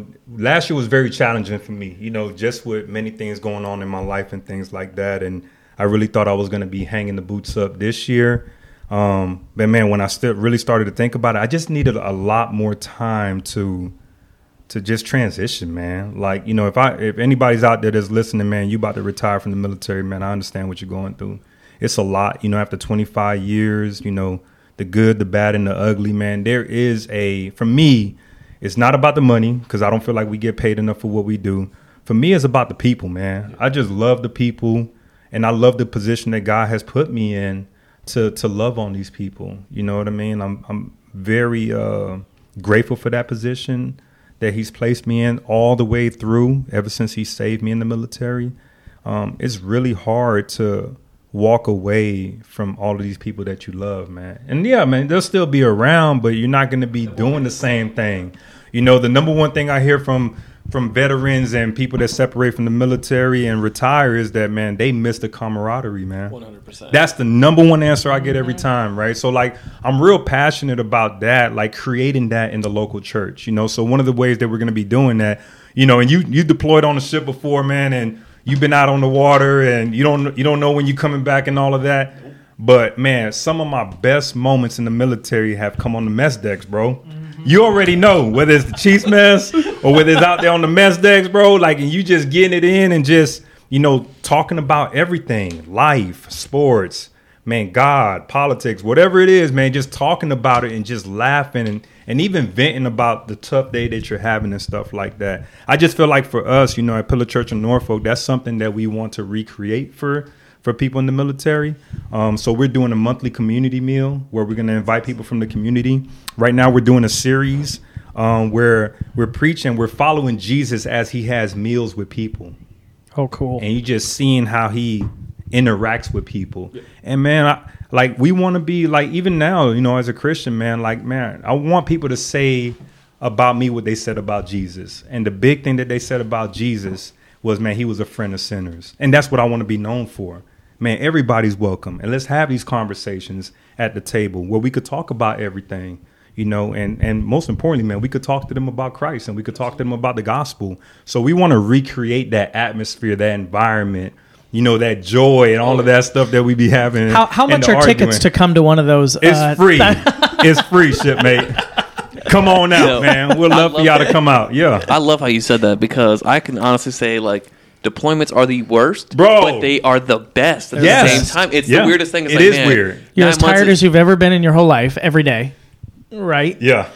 was very challenging for me, you know, just with many things going on in my life and things like that. And I really thought I was going to be hanging the boots up this year. But man, when I really started to think about it, I just needed a lot more time to just transition, man. Like, you know, if anybody's out there that's listening, man, you about to retire from the military, man, I understand what you're going through. It's a lot, you know, after 25 years, you know, the good, the bad, and the ugly, man. There is for me, it's not about the money because I don't feel like we get paid enough for what we do. For me, it's about the people, man. I just love the people, and I love the position that God has put me in to love on these people. You know what I mean? I'm very grateful for that position that he's placed me in all the way through, ever since he saved me in the military. It's really hard to walk away from all of these people that you love, man. And yeah, man, they'll still be around, but you're not going to be doing the same thing. You know, the number one thing I hear from veterans and people that separate from the military and retire is that, man, they miss the camaraderie, man. 100%. That's the number one answer I get every time, right? So, like, I'm real passionate about that, like creating that in the local church, you know? So one of the ways that we're going to be doing that, you know, and you deployed on the ship before, man, and you've been out on the water and you don't know when you're coming back and all of that. But, man, some of my best moments in the military have come on the mess decks, bro. You already know whether it's the Chiefs mess or whether it's out there on the mess decks, bro. Like, and you just getting it in and just, you know, talking about everything, life, sports, man, God, politics, whatever it is, man, just talking about it and just laughing and even venting about the tough day that you're having and stuff like that. I just feel like for us, you know, at Pillar Church in Norfolk, that's something that we want to recreate for people in the military. So we're doing a monthly community meal where we're going to invite people from the community. Right now we're doing a series where we're preaching, we're following Jesus as he has meals with people. Oh, cool. And you just seeing how he interacts with people. Yeah. And man, we want to be like, even now, you know, as a Christian, man, like, man, I want people to say about me what they said about Jesus. And the big thing that they said about Jesus was, man, he was a friend of sinners. And that's what I want to be known for. Man, everybody's welcome. And let's have these conversations at the table where we could talk about everything, you know, and most importantly, man, we could talk to them about Christ and we could talk to them about the gospel. So we want to recreate that atmosphere, that environment, you know, that joy and all of that stuff that we be having. How much are tickets to come to one of those? It's free. It's free, shipmate. Come on out, man. We'd love for y'all to come out. Yeah. I love how you said that because I can honestly say, like, deployments are the worst, bro, but they are the best at the same time. It's the weirdest thing. It's it is weird. You're as tired as you've ever been in your whole life every day, right? Yeah.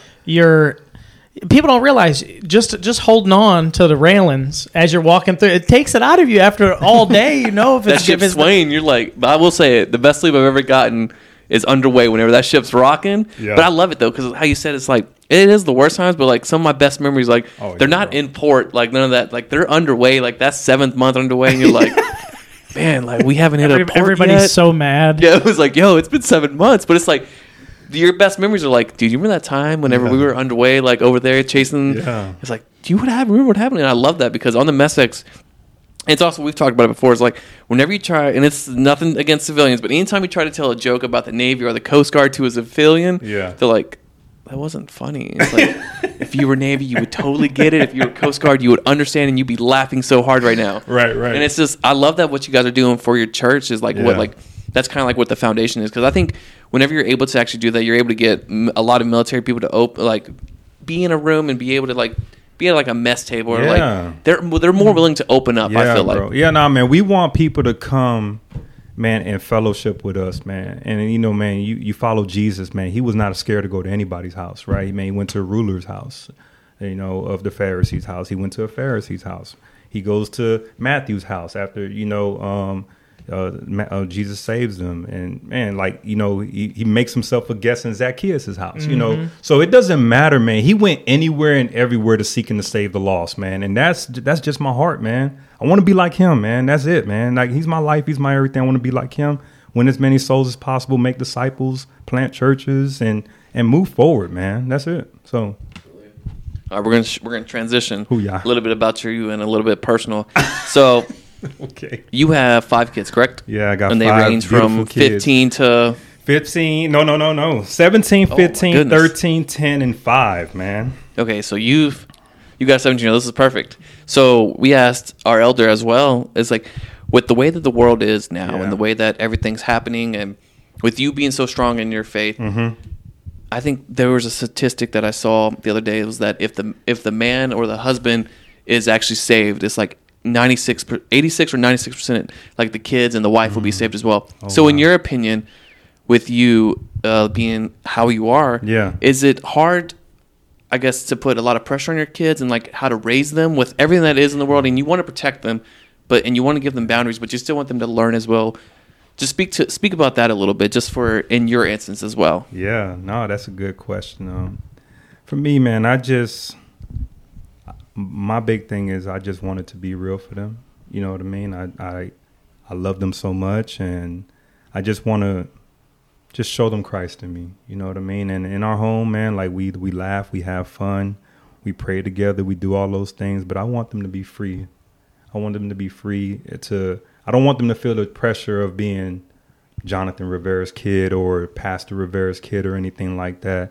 People don't realize just holding on to the railings as you're walking through, it takes it out of you after all day. You know, if that ship's swaying, you're like, but I will say it, the best sleep I've ever gotten is underway whenever that ship's rocking. Yeah. But I love it though, because how you said it's like, it is the worst times, but like some of my best memories, like they're not in port, like none of that, like they're underway, like that's 7th month underway, and you're like, man, like we haven't hit a port everybody's yet. So mad. Yeah, it was like, yo, it's been 7 months, but it's like your best memories are like, dude, you remember that time whenever we were underway, like over there chasing? Yeah. It's like, do you remember what happened? And I love that because on the MESEX, it's also, we've talked about it before, it's like whenever you try, and it's nothing against civilians, but anytime you try to tell a joke about the Navy or the Coast Guard to a civilian, they're like, that wasn't funny. It's like, if you were Navy, you would totally get it. If you were Coast Guard, you would understand, and you'd be laughing so hard right now. Right. And it's just, I love that what you guys are doing for your church is like what, like, that's kind of like what the foundation is. Because I think whenever you're able to actually do that, you're able to get a lot of military people to be in a room and be able to like be at like a mess table, or like they're more willing to open up. I feel bro. like, man, we want people to come, man, and fellowship with us, man. And you know, man, you follow Jesus, man. He was not scared to go to anybody's house, right? Man, he went to a ruler's house, you know, of the Pharisees' house. He went to a Pharisee's house. He goes to Matthew's house after, you know, Jesus saves them, and man, like, you know, he makes himself a guest in Zacchaeus' house, you know. So it doesn't matter, man. He went anywhere and everywhere to seek and to save the lost, man. And that's just my heart, man. I want to be like him, man. That's it, man. Like, he's my life, he's my everything. I want to be like him. Win as many souls as possible, make disciples, plant churches, and move forward, man. That's it. So we're gonna transition a little bit about you and a little bit personal. So. Okay. You have 5 kids, correct? Yeah, I got 5. And they range from 15 to 15. No. 17, 15, 13, 10, and 5, man. Okay, so you got 17. This is perfect. So we asked our elder as well. It's like, with the way that the world is now and the way that everything's happening, and with you being so strong in your faith, I think there was a statistic that I saw the other day. It was that if the man or the husband is actually saved, it's like 86 or 96%, like the kids and the wife will be saved as well. So in your opinion, with you being how you are, is it hard, I guess, to put a lot of pressure on your kids and like how to raise them with everything that is in the world, and you want to protect them, and you want to give them boundaries, but you still want them to learn as well? Just speak about that a little bit, just for in your instance as well. Yeah, no, that's a good question. For me, man, my big thing is I just wanted to be real for them. You know what I mean? I love them so much, and I just want to just show them Christ in me. You know what I mean? And in our home, man, like we laugh, we have fun, we pray together, we do all those things, but I want them to be free. I want them to be free I don't want them to feel the pressure of being Jonathan Rivera's kid or Pastor Rivera's kid or anything like that.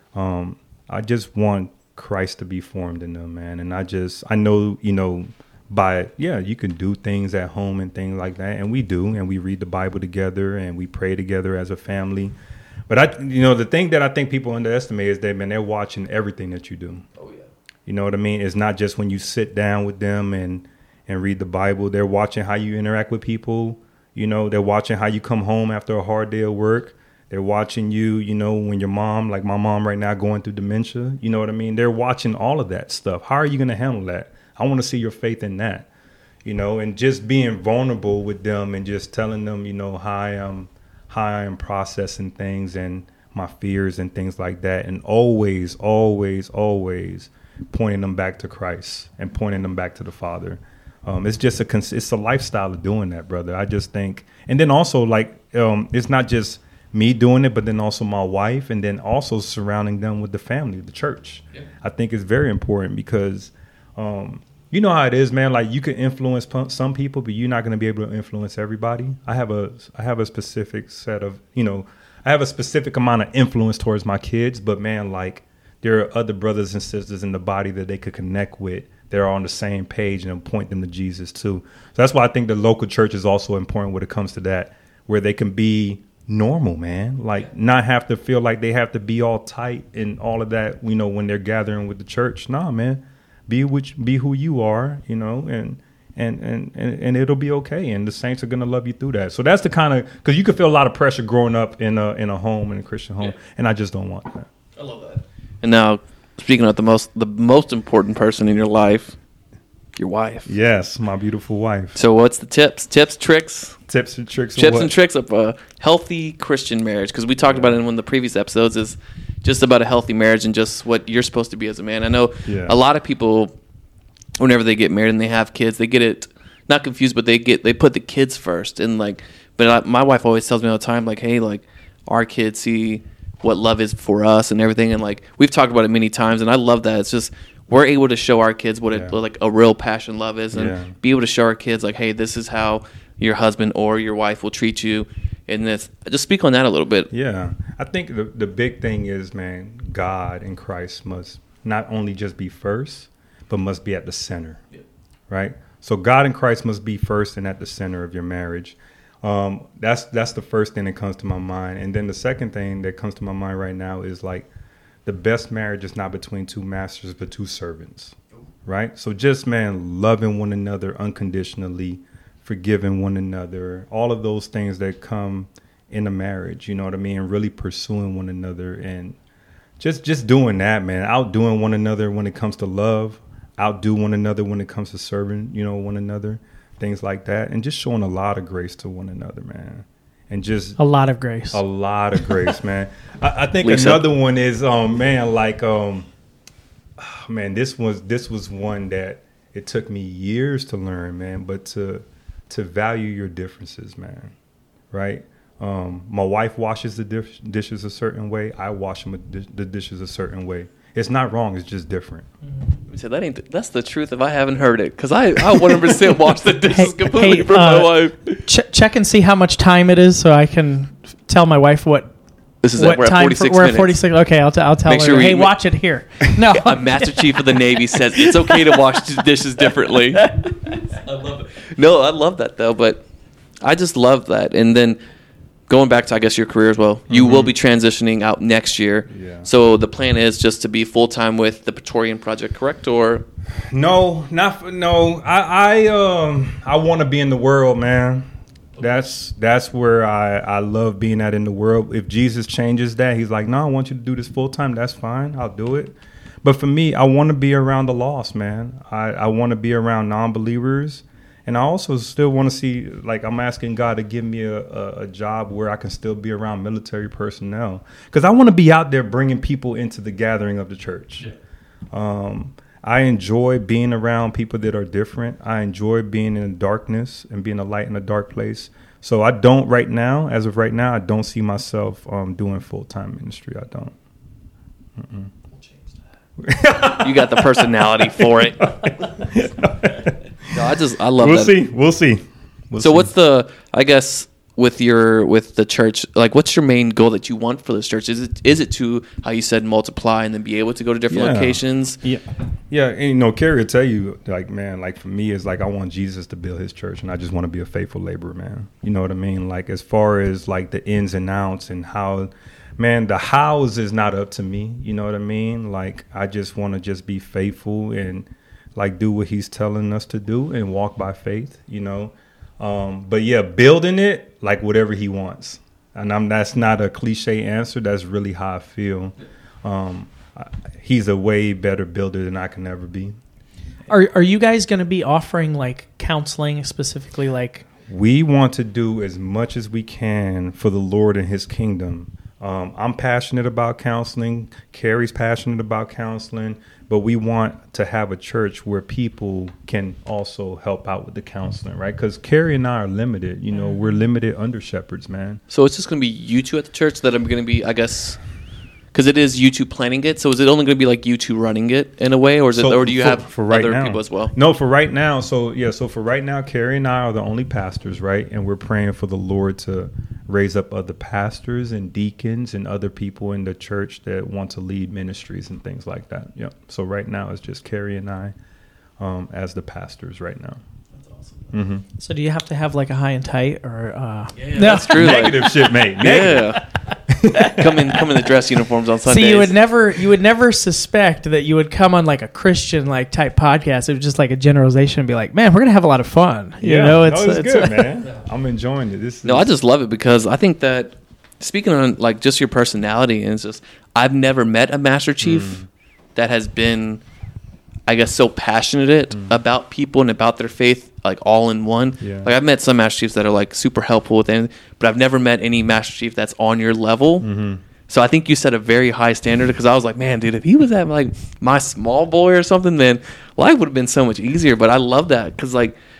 I just want Christ to be formed in them, man. And I know, you know, you can do things at home and things like that. And we do, and we read the Bible together and we pray together as a family. But the thing that I think people underestimate is that, man, they're watching everything that you do. Oh, yeah. You know what I mean? It's not just when you sit down with them and read the Bible. They're watching how you interact with people. You know, they're watching how you come home after a hard day of work. They're watching you, you know, when your mom, like my mom right now, going through dementia. You know what I mean? They're watching all of that stuff. How are you going to handle that? I want to see your faith in that, you know, and just being vulnerable with them and just telling them, you know, how I am processing things and my fears and things like that. And always, always, always pointing them back to Christ and pointing them back to the Father. It's just it's a lifestyle of doing that, brother. I just think, and then also like, it's not just me doing it, but then also my wife, and then also surrounding them with the family, the church. Yeah. I think it's very important because, you know how it is, man. Like, you can influence some people, but you're not going to be able to influence everybody. I have a specific set of, you know, I have a specific amount of influence towards my kids, but man, like, there are other brothers and sisters in the body that they could connect with. They're on the same page and point them to Jesus too. So that's why I think the local church is also important when it comes to that, where they can be normal, man. Like, not have to feel like they have to be all tight and all of that, you know, when they're gathering with the church. Nah, man, be who you are, you know, and it'll be okay. And the saints are going to love you through that. So that's the kind of, because you can feel a lot of pressure growing up in a home, in a Christian home. Yeah. And I just don't want that. I love that. And now, speaking of the most important person in your life, your wife. Yes, my beautiful wife. So what's the tips, tricks? Tips and tricks of a healthy Christian marriage? Because we talked about it in one of the previous episodes, is just about a healthy marriage and just what you're supposed to be as a man. I know a lot of people, whenever they get married and they have kids, they get it not confused, but they put the kids first. And like, but my wife always tells me all the time, like, hey, like, our kids see what love is for us and everything. And like we've talked about it many times, and I love that. It's just we're able to show our kids what it, like a real passion love is, and be able to show our kids like, hey, this is how your husband or your wife will treat you. And this, just speak on that a little bit. Yeah, I think the big thing is, man, God and Christ must not only just be first, but must be at the center, right? So God and Christ must be first and at the center of your marriage. That's the first thing that comes to my mind. And then the second thing that comes to my mind right now is like the best marriage is not between two masters, but two servants, right? So just, man, loving one another unconditionally, forgiving one another, all of those things that come in a marriage, you know what I mean? Really pursuing one another and just doing that, man. Outdoing one another when it comes to love, outdo one another when it comes to serving, you know, one another, things like that. And just showing a lot of grace to one another, man. And just a lot of grace, man. I think Lisa. another one is, man, like, man, this was one that it took me years to learn, man, but to value your differences, man, right? My wife washes the dishes a certain way. I wash the dishes a certain way. It's not wrong. It's just different. So that's the truth if I haven't heard it, because I 100% wash the dishes completely for my wife. Check and see how much time it is so I can tell my wife what. This is what we're at time 46 we're minutes. at 46. Okay, I'll tell Make her. sure Hey, watch it here. No, A Master Chief of the Navy says it's okay to wash dishes differently. I love it. No, I love that though, but I just love that. And then going back to, I guess, your career as well, you will be transitioning out next year. Yeah. So the plan is just to be full time with the Praetorian Project, correct? Or No. I want to be in the world, man. That's where I love being at in the world. If Jesus changes that, he's like, no, I want you to do this full time. That's fine. I'll do it. But for me, I want to be around the lost, man. I want to be around non-believers. And I also still want to see, like, I'm asking God to give me a job where I can still be around military personnel. Because I want to be out there bringing people into the gathering of the church. I enjoy being around people that are different. I enjoy being in darkness and being a light in a dark place. So I don't right now, as of right now, I don't see myself doing full-time ministry. I don't. we'll change that. You got the personality for it. No, I love that. We'll see. So what's the, I guess, with the church, like, what's your main goal that you want for this church? Is it to, how you said, multiply and then be able to go to different locations? Yeah. And, you know, Kerry will tell you, like, man, like, for me, it's like I want Jesus to build his church, and I just want to be a faithful laborer, man. You know what I mean? Like, as far as, like, the ins and outs and how, man, the hows is not up to me. You know what I mean? Like, I just want to just be faithful and, like, do what he's telling us to do and walk by faith, you know. But yeah, building it like whatever he wants. And that's not a cliche answer. That's really how I feel. He's a way better builder than I can ever be. Are you guys going to be offering like counseling specifically? Like, we want to do as much as we can for the Lord and his kingdom. I'm passionate about counseling. Carrie's passionate about counseling. But we want to have a church where people can also help out with the counseling, right? Because Carrie and I are limited. You know, we're limited under shepherds, man. So it's just going to be you two at the church that I'm going to be, I guess, because it is you two planning it. So is it only going to be like you two running it in a way, or or do you have other people as well? No, for right now. So for right now, Carrie and I are the only pastors, right? And we're praying for the Lord to raise up other pastors and deacons and other people in the church that want to lead ministries and things like that. Yep. So right now it's just Carrie and I as the pastors right now. That's awesome. Mm-hmm. so do you have to have like a high and tight or? Yeah, that's true. Negative shit, mate. Yeah. come in the dress uniforms on Sundays. See, you would never suspect that you would come on like a Christian like type podcast. It was just like a generalization and be like, man, we're gonna have a lot of fun. You know, it's good, man. I'm enjoying it. I just love it because I think that, speaking on like just your personality, and it's just, I've never met a Master Chief that has been, I guess, so passionate about people and about their faith, like all in one. Yeah. Like, I've met some Master Chiefs that are like super helpful with anything, but I've never met any Master Chief that's on your level. Mm-hmm. So I think you set a very high standard, because I was like, man, dude, if he was at like my small boy or something, then life would have been so much easier. But I love that because, like,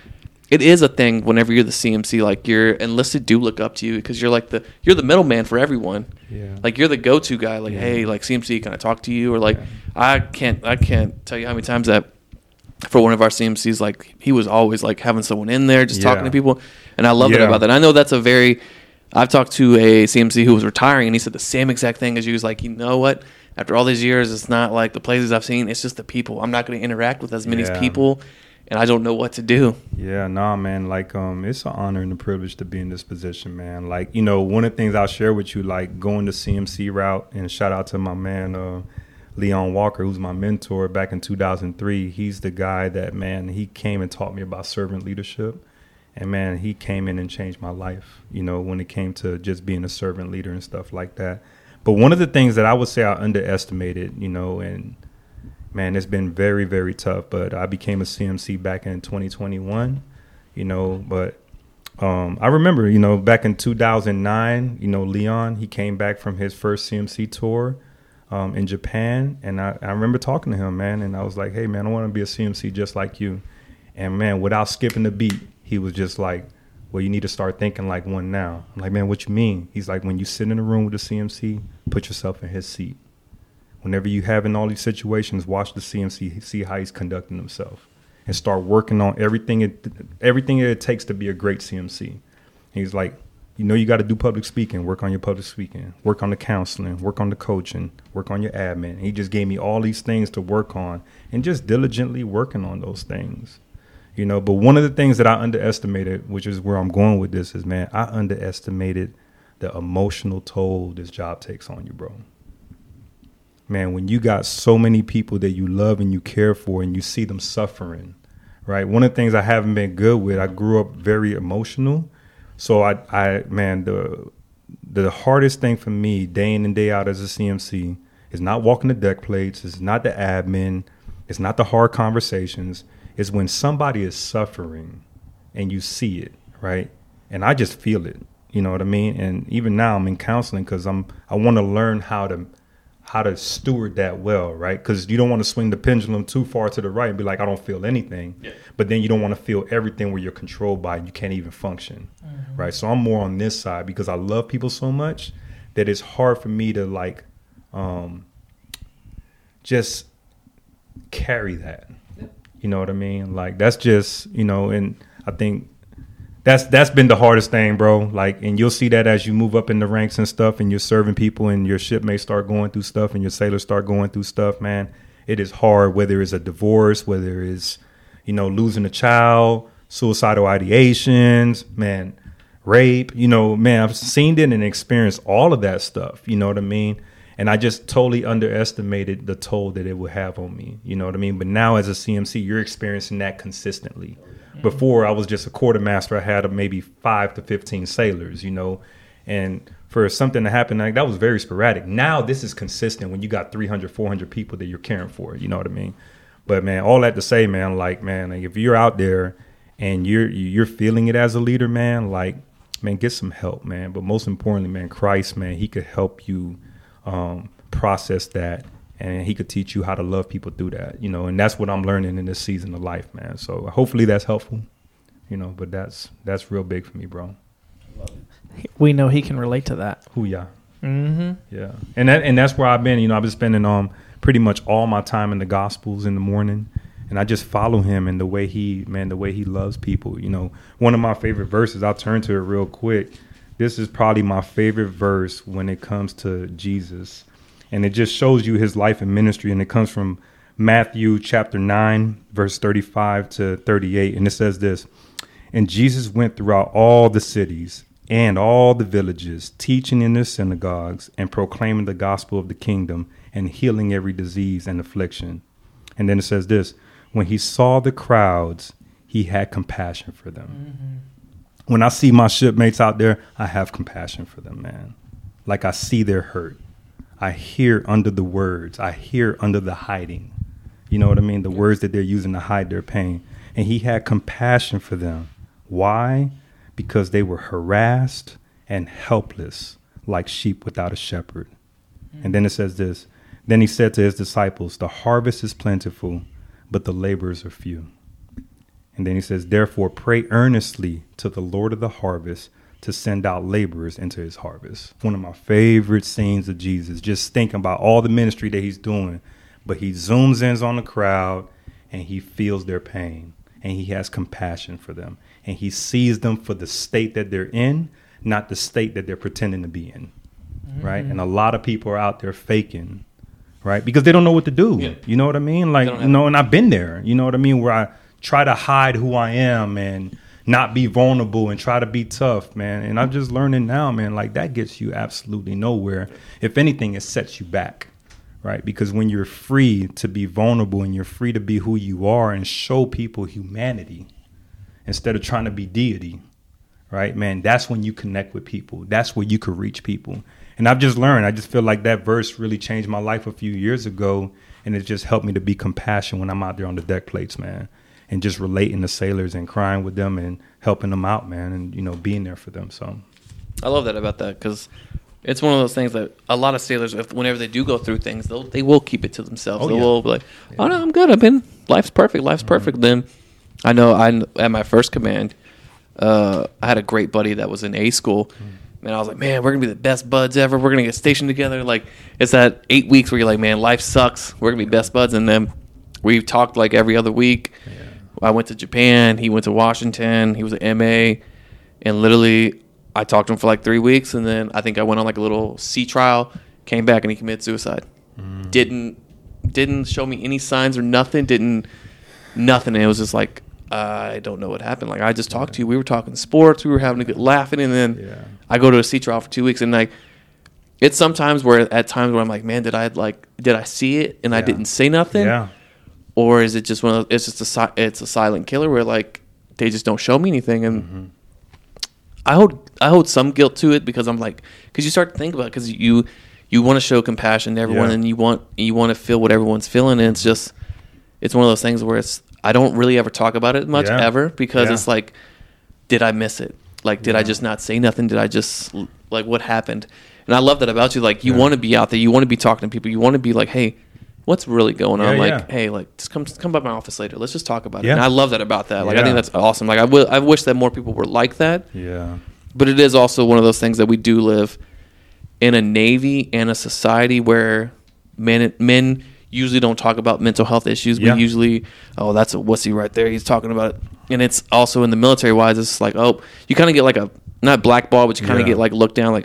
it is a thing whenever you're the CMC, like your enlisted do look up to you because you're like you're the middleman for everyone. Yeah. Like you're the go-to guy. Like, hey, like CMC, can I talk to you? Or like, I can't tell you how many times that for one of our CMCs, like he was always like having someone in there just talking to people, and I love it about that. I know that's I've talked to a CMC who was retiring, and he said the same exact thing as you. He's like, you know what? After all these years, it's not like the places I've seen. It's just the people. I'm not going to interact with as many people, and I don't know what to do. Yeah, nah, man. Like, it's an honor and a privilege to be in this position, man. Like, you know, one of the things I'll share with you, like going the CMC route, and shout out to my man, Leon Walker, who's my mentor back in 2003. He's the guy that, man, he came and taught me about servant leadership. And, man, he came in and changed my life, you know, when it came to just being a servant leader and stuff like that. But one of the things that I would say I underestimated, you know, and, man, it's been very, very tough. But I became a CMC back in 2021, you know. But I remember, you know, back in 2009, you know, Leon, he came back from his first CMC tour in Japan. And I remember talking to him, man, and I was like, hey, man, I want to be a CMC just like you. And, man, without skipping a beat, he was just like, well, you need to start thinking like one now. I'm like, man, what you mean? He's like, when you sit in a room with the CMC, put yourself in his seat. Whenever you have in all these situations, watch the CMC, see how he's conducting himself, and start working on everything it takes to be a great CMC. He's like, you know, you got to do public speaking, work on your public speaking, work on the counseling, work on the coaching, work on your admin. And he just gave me all these things to work on and just diligently working on those things. You know, but one of the things that I underestimated, which is where I'm going with this, is, man, I underestimated the emotional toll this job takes on you, bro. Man, when you got so many people that you love and you care for and you see them suffering, right? One of the things I haven't been good with, I grew up very emotional. So man, the hardest thing for me day in and day out as a CMC is not walking the deck plates. It's not the admin. It's not the hard conversations. Is when somebody is suffering and you see it, right? And I just feel it, you know what I mean? And even now I'm in counseling because I want to learn how to steward that well, right? Because you don't want to swing the pendulum too far to the right and be like, I don't feel anything. Yeah. But then you don't want to feel everything where you're controlled by it. You can't even function, right? So I'm more on this side because I love people so much that it's hard for me to like just carry that. You know what I mean? Like, that's just, you know, and I think that's been the hardest thing, bro. Like, and you'll see that as you move up in the ranks and stuff and you're serving people and your shipmates start going through stuff and your sailors start going through stuff, man. It is hard, whether it's a divorce, whether it's, you know, losing a child, suicidal ideations, man, rape, you know, man, I've seen it and experienced all of that stuff. You know what I mean? And I just totally underestimated the toll that it would have on me. You know what I mean? But now as a CMC, you're experiencing that consistently. Before, I was just a quartermaster. I had maybe 5 to 15 sailors, you know. And for something to happen, like that was very sporadic. Now this is consistent when you got 300, 400 people that you're caring for. You know what I mean? But, man, all that to say, man, like if you're out there and you're feeling it as a leader, man, get some help, man. But most importantly, man, Christ, man, he could help you process that, and he could teach you how to love people through that, you know, and that's what I'm learning in this season of life, man. So hopefully that's helpful, you know, but that's real big for me, bro. We know he can relate to that. Hoo-yah. Mm-hmm. Yeah. And that's where I've been, you know, I've been spending pretty much all my time in the Gospels in the morning, and I just follow him and the way he loves people. You know, one of my favorite verses, I'll turn to it real quick. This is probably my favorite verse when it comes to Jesus. And it just shows you his life and ministry. And it comes from Matthew chapter 9, verse 35 to 38. And it says this: and Jesus went throughout all the cities and all the villages, teaching in their synagogues and proclaiming the gospel of the kingdom and healing every disease and affliction. And then it says this: when he saw the crowds, he had compassion for them. Mm-hmm. When I see my shipmates out there, I have compassion for them, man. Like, I see their hurt. I hear under the words. I hear under the hiding. You know what I mean? The words that they're using to hide their pain. And he had compassion for them. Why? Because they were harassed and helpless, like sheep without a shepherd. And then it says this: then he said to his disciples, the harvest is plentiful, but the laborers are few. And then he says, therefore, pray earnestly to the Lord of the harvest to send out laborers into his harvest. One of my favorite scenes of Jesus, just thinking about all the ministry that he's doing. But he zooms in on the crowd and he feels their pain and he has compassion for them. And he sees them for the state that they're in, not the state that they're pretending to be in. Right. And a lot of people are out there faking. Right. Because they don't know what to do. Yeah. You know what I mean? Like, you know, and I've been there. You know what I mean? Where I try to hide who I am and not be vulnerable and try to be tough, man. And I'm just learning now, man, like that gets you absolutely nowhere. If anything, it sets you back. Right. Because when you're free to be vulnerable and you're free to be who you are and show people humanity instead of trying to be deity. Right, man, that's when you connect with people. That's where you could reach people. And I've just learned, I just feel like that verse really changed my life a few years ago. And it just helped me to be compassionate when I'm out there on the deck plates, man. And just relating to sailors and crying with them and helping them out, man. And, you know, being there for them. So I love that about that because it's one of those things that a lot of sailors, whenever they do go through things, they will keep it to themselves. They will be like, oh, no, I'm good. Life's perfect. Life's perfect. Then I know at my first command, I had a great buddy that was in A school. And I was like, man, we're going to be the best buds ever. We're going to get stationed together. Like, it's that 8 weeks where you're like, man, life sucks. We're going to be best buds. And then we've talked like every other week. Yeah. I went to Japan. He went to Washington. He was an MA. And literally, I talked to him for like 3 weeks. And then I think I went on like a little sea trial, came back, and he committed suicide. Didn't show me any signs or nothing. Nothing. And it was just like, I don't know what happened. Like, I just talked to you. We were talking sports. We were having a good laughing. And then I go to a sea trial for 2 weeks. And, like, it's sometimes at times where I'm like, man, did I see it and I didn't say nothing? Yeah. Or is it just it's a silent killer where, like, they just don't show me anything? And I hold some guilt to it because I'm like, because you start to think about it because you want to show compassion to everyone and you want to feel what everyone's feeling. And it's one of those things where I don't really ever talk about it much ever because it's like, did I miss it? Like, did I just not say nothing? Did I just, like, what happened? And I love that about you. Like, you want to be out there. You want to be talking to people. You want to be like, hey, what's really going on? Like, hey, like, just come by my office later. Let's just talk about it. And I love that about that. Like, I think that's awesome. Like, I wish that more people were like that. Yeah. But it is also one of those things that we do live in a Navy and a society where men usually don't talk about mental health issues. We usually, that's a wussy right there. He's talking about it. And it's also in the military wise, it's like, you kind of get like not blackball, but you kind of get like looked down like,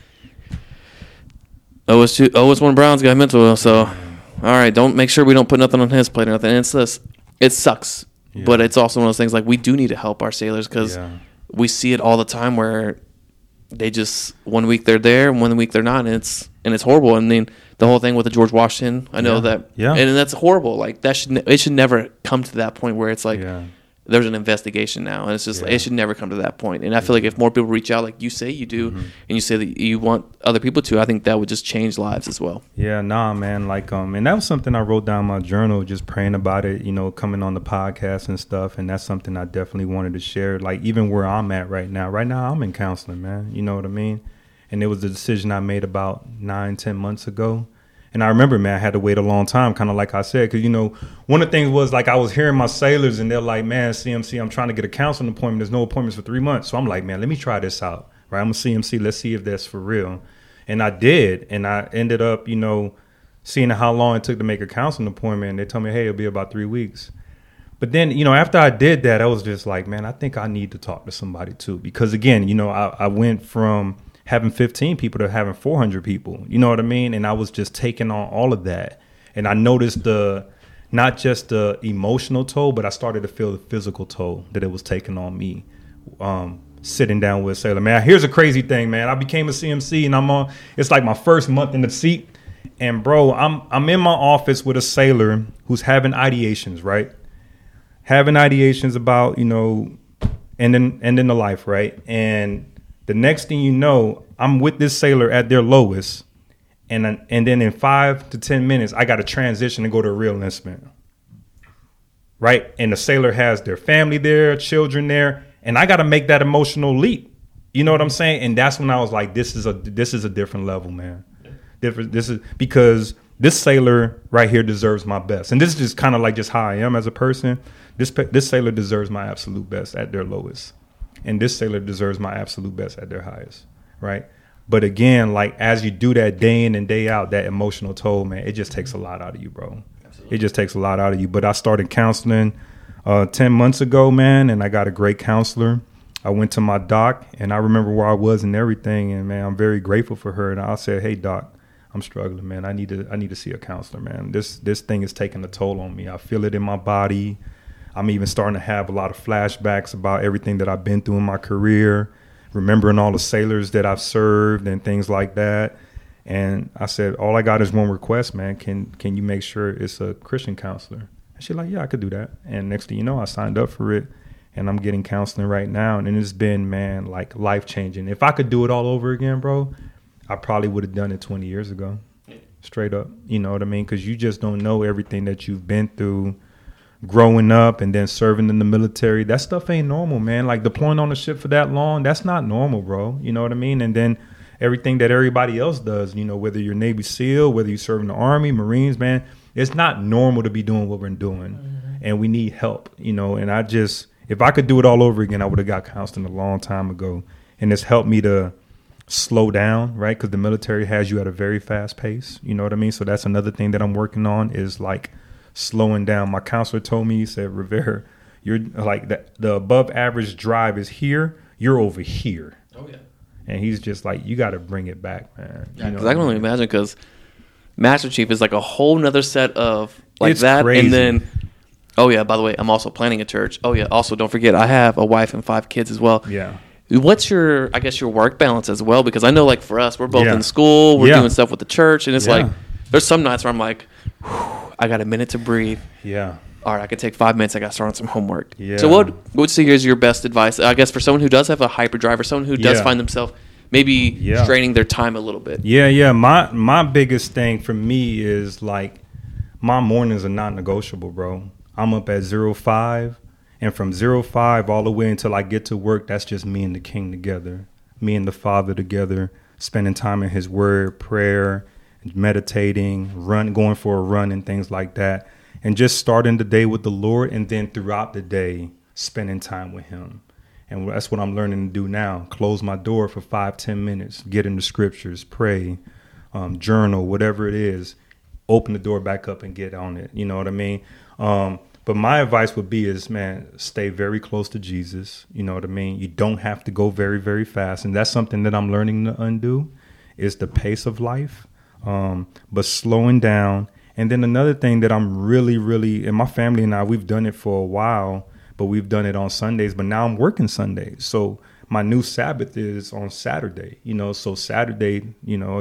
it's one Brown's got mental. So, all right, don't make sure we don't put nothing on his plate or nothing. And it's this, it sucks. Yeah. But it's also one of those things like we do need to help our sailors because we see it all the time where they just 1 week they're there and 1 week they're not. And it's horrible. And then the whole thing with the George Washington, I know that. Yeah. And that's horrible. Like it should never come to that point where it's like, there's an investigation now, and it's just it should never come to that point. And I feel like if more people reach out, like you say you do, and you say that you want other people to, I think that would just change lives as well. Yeah, nah, man. Like, and that was something I wrote down in my journal, just praying about it, you know, coming on the podcast and stuff. And that's something I definitely wanted to share. Like, even where I'm at right now I'm in counseling, man. You know what I mean? And it was a decision I made about 9-10 months ago. And I remember, man, I had to wait a long time, kind of like I said, because, you know, one of the things was like I was hearing my sailors and they're like, man, CMC, I'm trying to get a counseling appointment. There's no appointments for 3 months. So I'm like, man, let me try this out. Right. I'm a CMC. Let's see if that's for real. And I did. And I ended up, you know, seeing how long it took to make a counseling appointment. And they told me, hey, it'll be about 3 weeks. But then, you know, after I did that, I was just like, man, I think I need to talk to somebody, too, because, again, you know, I went from having 15 people to having 400 people, you know what I mean? And I was just taking on all of that. And I noticed not just the emotional toll, but I started to feel the physical toll that it was taking on me. Sitting down with a sailor, man, here's a crazy thing, man. I became a CMC and it's like my first month in the seat. And bro, I'm in my office with a sailor who's having ideations, right? Having ideations about, you know, ending the life, right? And the next thing you know, I'm with this sailor at their lowest, and then in 5 to 10 minutes, I got to transition and go to a real enlistment, right? And the sailor has their family there, children there, and I got to make that emotional leap. You know what I'm saying? And that's when I was like, this is a different level, man. This is because this sailor right here deserves my best, and this is just kind of like just how I am as a person. This sailor deserves my absolute best at their lowest, and this sailor deserves my absolute best at their highest, right? But again, like as you do that day in and day out, that emotional toll, man, it just takes a lot out of you, bro. Absolutely. It just takes a lot out of you. But I started counseling 10 months ago, man, and I got a great counselor. I went to my doc, and I remember where I was and everything, and man, I'm very grateful for her. And I said, "Hey, doc, I'm struggling, man. I need to see a counselor, man. This thing is taking a toll on me. I feel it in my body. I'm even starting to have a lot of flashbacks about everything that I've been through in my career, remembering all the sailors that I've served and things like that." And I said, "All I got is one request, man. Can you make sure it's a Christian counselor?" And she's like, "Yeah, I could do that." And next thing you know, I signed up for it, and I'm getting counseling right now. And it's been, man, like life-changing. If I could do it all over again, bro, I probably would have done it 20 years ago. Straight up. You know what I mean? Because you just don't know everything that you've been through growing up and then serving in the military. That stuff ain't normal, man. Like deploying on the ship for that long, that's not normal, bro. You know what I mean? And then everything that everybody else does, you know, whether you're Navy SEAL, whether you serve in the Army, Marines, man, it's not normal to be doing what we're doing. Mm-hmm. And we need help, you know. And if I could do it all over again, I would have got counseling a long time ago. And it's helped me to slow down, right? Because the military has you at a very fast pace. You know what I mean? So that's another thing that I'm working on is like slowing down. My counselor told me, he said, "Rivera, you're like the above average drive is here. You're over here." Oh, yeah. And he's just like, "You got to bring it back, man." Yeah, because I can only imagine because Master Chief is like a whole nother set of like it's that. Crazy. And then, oh, yeah, by the way, I'm also planning a church. Oh, yeah. Also, don't forget, I have a wife and 5 kids as well. Yeah. What's your work balance as well? Because I know, like, for us, we're both in school. We're doing stuff with the church. And it's like, there's some nights where I'm like, I got a minute to breathe. Yeah. All right, I could take 5 minutes. I got to start on some homework. Yeah. So what would you say is your best advice, I guess, for someone who does have a hyperdrive or someone who does find themselves maybe straining their time a little bit? Yeah. My biggest thing for me is, like, my mornings are not negotiable, bro. I'm up at 05. And from 05 all the way until I get to work, that's just me and the King together, me and the Father together, spending time in his word, prayer, meditating, going for a run and things like that. And just starting the day with the Lord and then throughout the day, spending time with him. And that's what I'm learning to do now. Close my door for 5-10 minutes, get in the scriptures, pray, journal, whatever it is, open the door back up and get on it. You know what I mean? But my advice would be is, man, stay very close to Jesus. You know what I mean? You don't have to go very, very fast. And that's something that I'm learning to undo is the pace of life, but slowing down. And then another thing that I'm really, and my family and I, we've done it for a while, but we've done it on Sundays. But now I'm working Sundays. So my new Sabbath is on Saturday, you know. So Saturday, you know,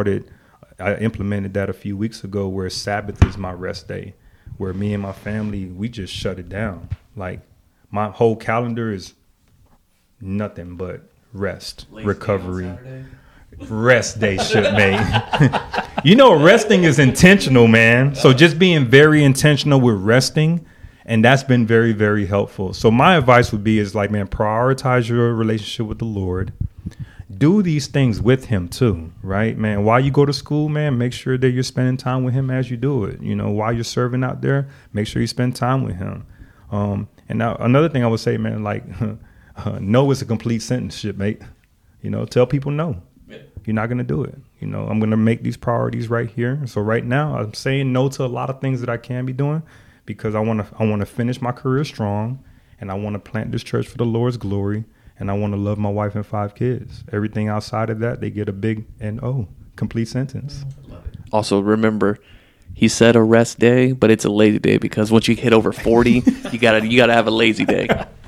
I implemented that a few weeks ago where Sabbath is my rest day, where me and my family, we just shut it down. Like my whole calendar is nothing but rest, lazy recovery, rest day, shipmate. You know, resting is intentional, man. So just being very intentional with resting. And that's been very, very helpful. So my advice would be is like, man, prioritize your relationship with the Lord. Do these things with him too, right, man? While you go to school, man, make sure that you're spending time with him as you do it. You know, while you're serving out there, make sure you spend time with him. And now another thing I would say, man, like, no is a complete sentence, shipmate. You know, tell people no. Yeah. You're not going to do it. You know, I'm going to make these priorities right here. So right now I'm saying no to a lot of things that I can be doing because I want to finish my career strong and I want to plant this church for the Lord's glory. And I want to love my wife and 5 kids. Everything outside of that, they get a big N-O, complete sentence. Also, remember, he said a rest day, but it's a lazy day because once you hit over 40, you gotta have a lazy day.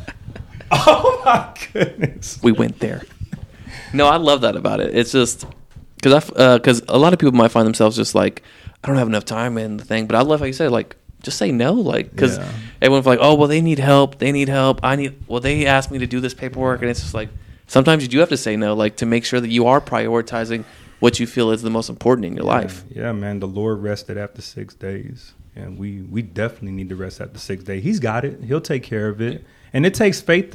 Oh my goodness, we went there. No, I love that about it. It's just because a lot of people might find themselves just like, I don't have enough time in the thing. But I love how you said like, just say no, like, because everyone's like, oh, well, they need help. They asked me to do this paperwork. And it's just like, sometimes you do have to say no, like, to make sure that you are prioritizing what you feel is the most important in your life. Yeah, man, the Lord rested after 6 days. And we definitely need to rest after 6 days. He's got it. He'll take care of it. And it takes faith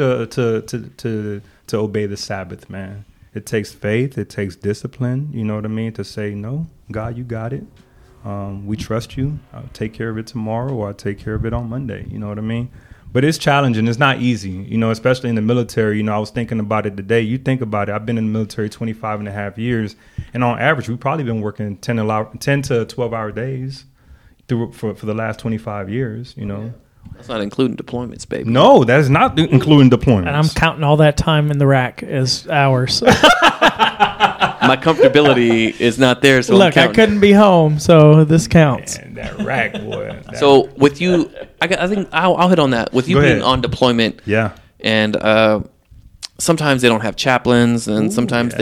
to obey the Sabbath, man. It takes faith. It takes discipline, you know what I mean, to say, no, God, you got it. We trust you. I'll take care of it tomorrow or I'll take care of it on Monday. You know what I mean? But it's challenging. It's not easy, you know, especially in the military. You know, I was thinking about it today. You think about it. I've been in the military 25 and a half years. And on average, we've probably been working 10 to 12-hour days for the last 25 years, you know. That's not including deployments, baby. No, that is not including deployments. And I'm counting all that time in the rack as hours. My comfortability is not there, so Look, I couldn't be home, so this counts. Man, that rack, boy. So with you, I think I'll hit on that. With you Go being ahead. on deployment, Yeah. and sometimes they don't have chaplains, and sometimes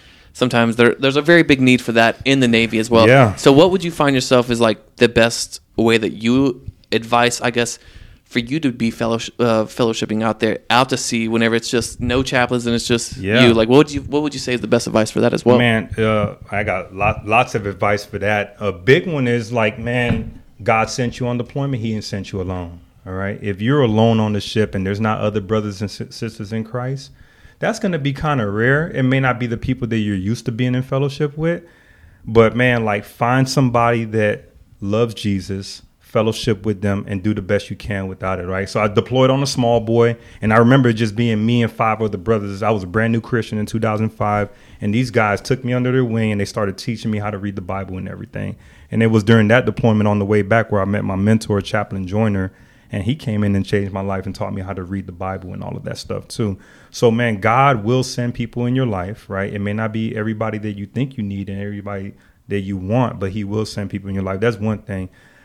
there's a very big need for that in the Navy as well. Yeah. So what would you find yourself is like the best way that you advise, I guess, for you to be fellowshipping out to sea whenever it's just no chaplains and it's just you? Like, what would you say is the best advice for that as well? Man, I got lots of advice for that. A big one is like, man, God sent you on deployment. He didn't send you alone. All right. If you're alone on the ship and there's not other brothers and sisters in Christ, that's going to be kind of rare. It may not be the people that you're used to being in fellowship with, but man, like find somebody that loves Jesus, fellowship with them, and do the best you can without it, right? So I deployed on a small boy, and I remember it just being me and 5 other brothers. I was a brand new Christian in 2005, and these guys took me under their wing, and they started teaching me how to read the Bible and everything. And it was during that deployment on the way back where I met my mentor, Chaplain Joyner, and he came in and changed my life and taught me how to read the Bible and all of that stuff too. So, man, God will send people in your life, right? It may not be everybody that you think you need and everybody that you want, but he will send people in your life. That's one thing.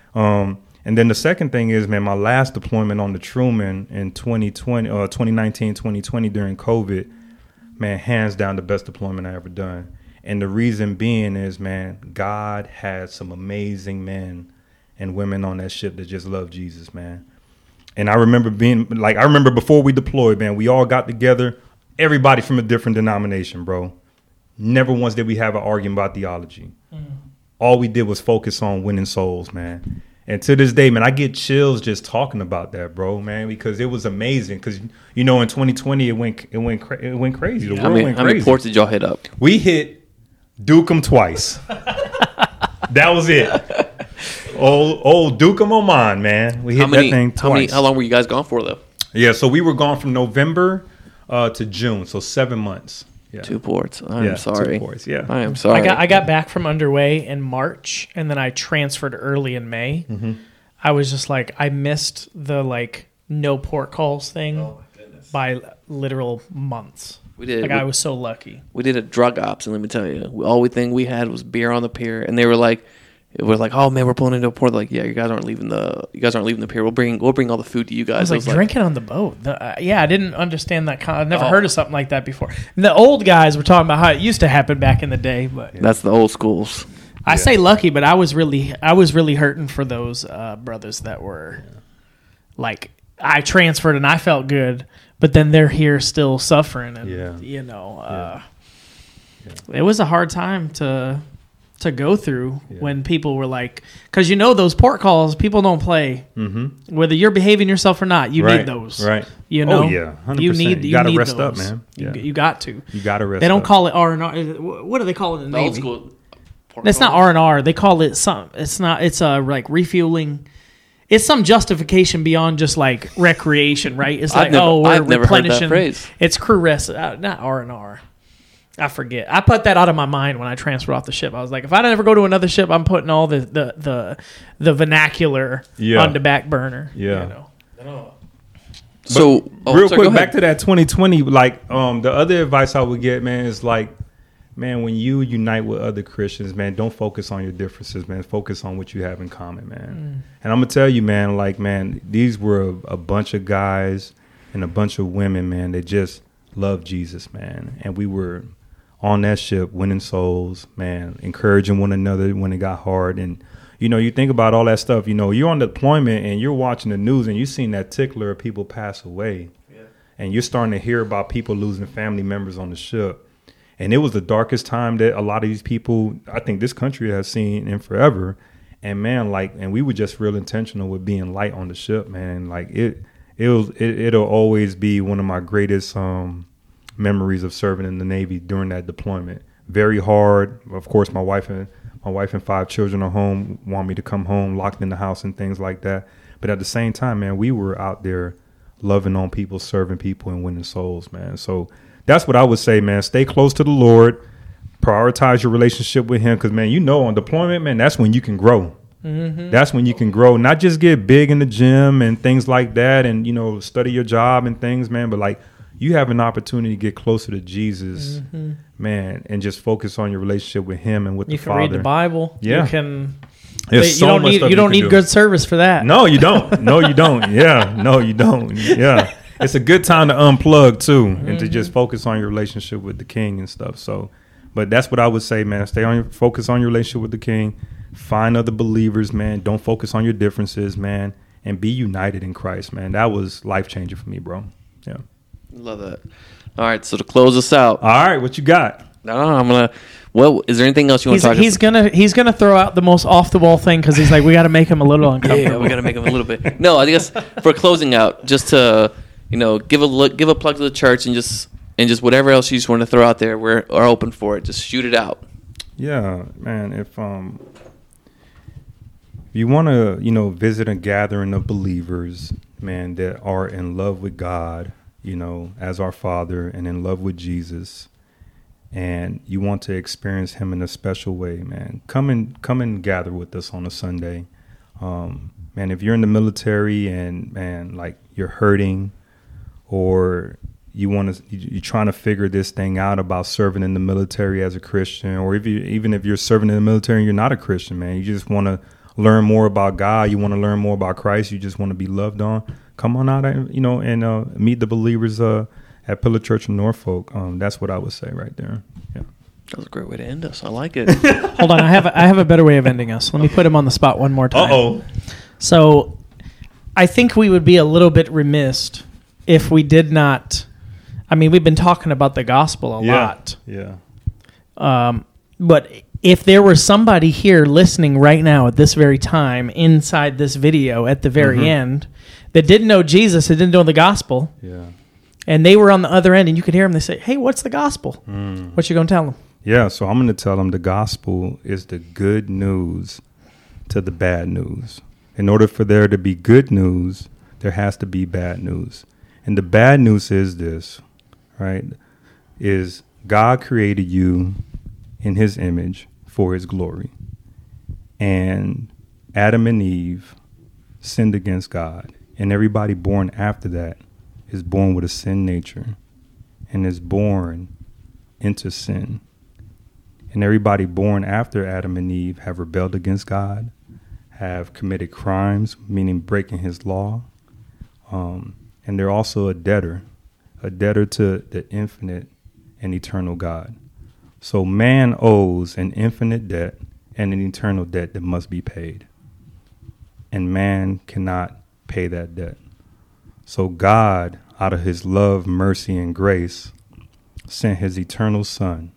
And then the second thing is, man, my last deployment on the Truman in 2019, 2020 during COVID, man, hands down the best deployment I ever done. And the reason being is, man, God had some amazing men and women on that ship that just love Jesus, man. And I remember before we deployed, man, we all got together, everybody from a different denomination, bro. Never once did we have an argument about theology. All we did was focus on winning souls, man. And to this day, man, I get chills just talking about that, bro, man, because it was amazing. Because, you know, in 2020, it went crazy. The world went crazy. How many ports did y'all hit up? We hit Dukem twice. That was it. Old Dukem Oman, man. We hit that thing twice. How long were you guys gone for, though? Yeah, so we were gone from November to June, so 7 months. Yeah. 2 ports. I'm sorry. 2 ports, yeah. I am sorry. I got back from underway in March, and then I transferred early in May. Mm-hmm. I was just like, I missed the no port calls thing by literal months. I was so lucky. We did a drug ops, and let me tell you, all thing we had was beer on the pier, and they were like, oh man, we're pulling into a port. Like, yeah, you guys aren't leaving the pier. We'll bring all the food to you guys. I was like drinking on the boat. I didn't understand that. I've never heard of something like that before. And the old guys were talking about how it used to happen back in the day, but that's the old schools. I say lucky, but I was really hurting for those brothers that were like, I transferred and I felt good, but then they're here still suffering, and it was a hard time to go through when people were like, because those port calls, people don't play. Mm-hmm. Whether you're behaving yourself or not, you need those. Right. You know? Oh, yeah. 100%. You got to rest up, man. Yeah. You got to. You got to rest up. They don't call it R&R. What do they call it in the Navy? Old school. It's not R&R. They call it some. It's not. It's like refueling. It's some justification beyond just like recreation, right? It's like, we're replenishing. It's crew rest, not R&R. I forget. I put that out of my mind when I transferred off the ship. I was like, if I never go to another ship, I'm putting all the vernacular on the back burner. Yeah. So real quick, back to that 2020. Like, the other advice I would get, man, is like, man, when you unite with other Christians, man, don't focus on your differences, man. Focus on what you have in common, man. And I'm gonna tell you, man, like, man, these were a bunch of guys and a bunch of women, man. They just love Jesus, man, and we were on that ship, winning souls, man, encouraging one another when it got hard. And, you think about all that stuff, you're on deployment and you're watching the news and you've seen that tickler of people pass away. Yeah. And you're starting to hear about people losing family members on the ship. And it was the darkest time that a lot of these people, I think this country has seen in forever. And man, and we were just real intentional with being light on the ship, man. Like it'll always be one of my greatest, memories of serving in the Navy during that deployment. Very hard. Of course, my wife and 5 children are home, want me to come home, locked in the house and things like that. But at the same time, man, we were out there loving on people, serving people, and winning souls, man. So that's what I would say, man. Stay close to the Lord. Prioritize your relationship with him because, man, on deployment, man, that's when you can grow. Mm-hmm. That's when you can grow, not just get big in the gym and things like that and, study your job and things, man, but like you have an opportunity to get closer to Jesus, man, and just focus on your relationship with him and with the Father. You can read the Bible. Yeah. You can... There's you don't need good service for that. No, you don't. No, you don't. Yeah. No, you don't. Yeah. It's a good time to unplug too and to just focus on your relationship with the King and stuff. So, but that's what I would say, man. Focus on your relationship with the King. Find other believers, man. Don't focus on your differences, man. And be united in Christ, man. That was life-changing for me, bro. Yeah. Love that. All right, so to close us out. All right, what you got? No, I'm going to... Well, is there anything else you want to talk about? He's gonna throw out the most off the wall thing because he's like, we got to make him a little uncomfortable. Yeah, we got to make him a little bit. No, I guess for closing out, just to give a plug to the church and just whatever else you just want to throw out there, we're open for it. Just shoot it out. Yeah, man. If you want to visit a gathering of believers, man, that are in love with God, as our Father, and in love with Jesus, and you want to experience him in a special way, man, come and gather with us on a Sunday. Man, if you're in the military and, man, like you're hurting or you're trying to figure this thing out about serving in the military as a Christian, or even if you're serving in the military and you're not a Christian, man, you just want to learn more about God, you want to learn more about Christ, you just want to be loved on, come on out and meet the believers at Pillar Church in Norfolk. That's what I would say right there. Yeah. That was a great way to end us. I like it. Hold on, I have a better way of ending us. Let me put him on the spot one more time. Uh-oh. So I think we would be a little bit remiss if we did not. I mean, we've been talking about the gospel a lot. Yeah. But if there was somebody here listening right now at this very time inside this video at the very end that didn't know Jesus, that didn't know the gospel, and they were on the other end and you could hear them, they say, hey, what's the gospel? What you going to tell them? Yeah, so I'm going to tell them the gospel is the good news to the bad news. In order for there to be good news, there has to be bad news. And the bad news is this, right, is God created you in his image for his glory. And Adam and Eve sinned against God. And everybody born after that is born with a sin nature and is born into sin. And everybody born after Adam and Eve have rebelled against God, have committed crimes, meaning breaking his law. And they're also a debtor to the infinite and eternal God. So man owes an infinite debt and an eternal debt that must be paid. And man cannot pay that debt. So God, out of his love, mercy, and grace, sent his eternal son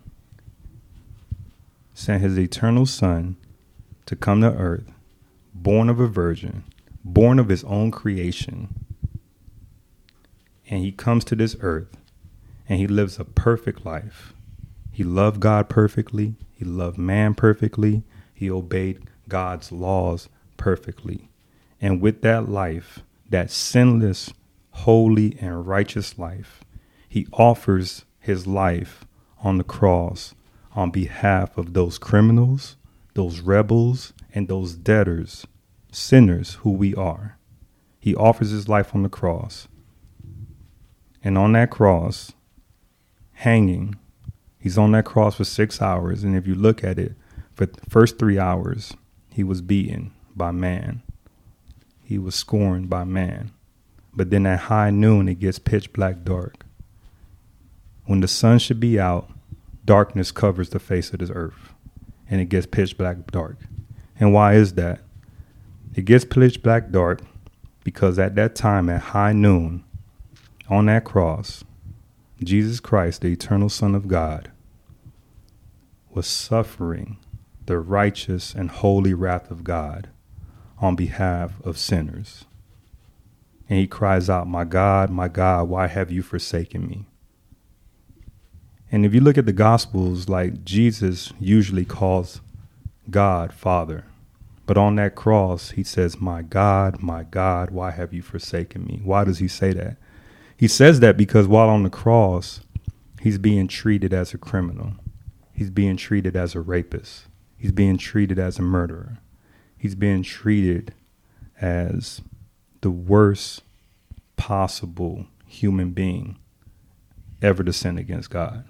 to come to earth, born of a virgin, born of his own creation. And he comes to this earth and he lives a perfect life. He loved God perfectly. He loved man perfectly. He obeyed God's laws perfectly. And with that life, that sinless, holy, and righteous life, he offers his life on the cross on behalf of those criminals, those rebels, and those debtors, sinners who we are. He offers his life on the cross. And on that cross, hanging, he's on that cross for 6 hours. And if you look at it, for the first 3 hours, he was beaten by man. He was scorned by man. But then at high noon, it gets pitch black dark. When the sun should be out, darkness covers the face of this earth. And it gets pitch black dark. And why is that? It gets pitch black dark because at that time, at high noon, on that cross, Jesus Christ, the eternal Son of God, was suffering the righteous and holy wrath of God on behalf of sinners. And he cries out, my God, why have you forsaken me? And if you look at the Gospels, like Jesus usually calls God Father. But on that cross, he says, my God, why have you forsaken me? Why does he say that? He says that because while on the cross, he's being treated as a criminal. He's being treated as a rapist. He's being treated as a murderer. He's being treated as the worst possible human being ever to sin against God.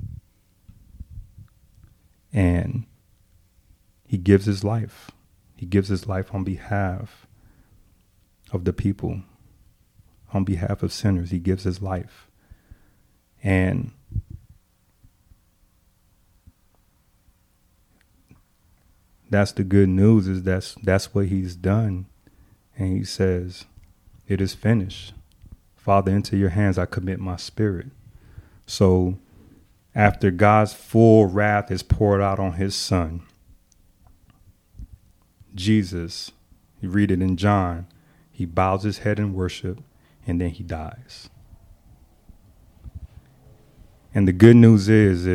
And he gives his life. He gives his life on behalf of the people, on behalf of sinners. He gives his life. And that's the good news, is that's what he's done. And he says, it is finished. Father, into your hands I commit my spirit. So after God's full wrath is poured out on his son, Jesus, you read it in John, he bows his head in worship and then he dies. And the good news is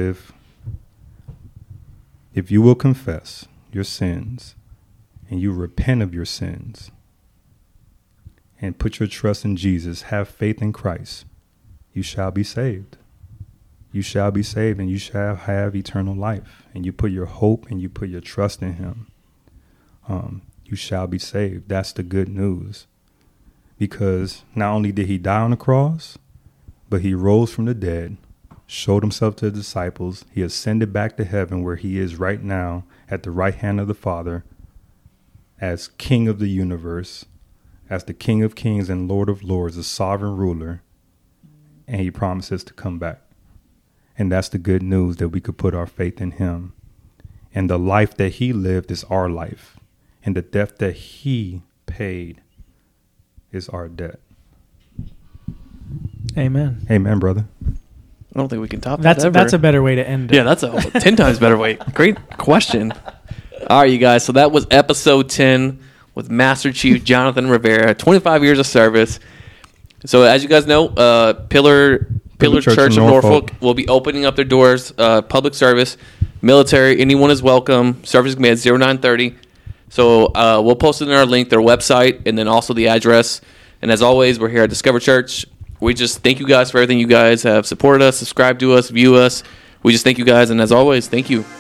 if you will confess your sins and you repent of your sins and put your trust in Jesus, have faith in Christ, you shall be saved. You shall be saved and you shall have eternal life. And you put your hope and you put your trust in him. You shall be saved. That's the good news. Because not only did he die on the cross, but he rose from the dead, showed himself to the disciples. He ascended back to heaven where he is right now at the right hand of the Father as King of the universe, as the King of kings and Lord of lords, the sovereign ruler. And he promises to come back. And that's the good news, that we could put our faith in him. And the life that he lived is our life. And the debt that he paid is our debt. Amen. Amen, brother. I don't think we can top that ever. That's a better way to end it. Yeah, that's a 10 times better way. Great question. All right, you guys. So that was episode 10 with Master Chief Jonathan Rivera, 25 years of service. So as you guys know, Pillar Church of Norfolk will be opening up their doors, public service, military, anyone is welcome. Service can be at 0930. So we'll post it in our link, their website, and then also the address. And as always, we're here at Discover Church. We just thank you guys for everything you guys have supported us, subscribed to us, view us. We just thank you guys. And as always, thank you.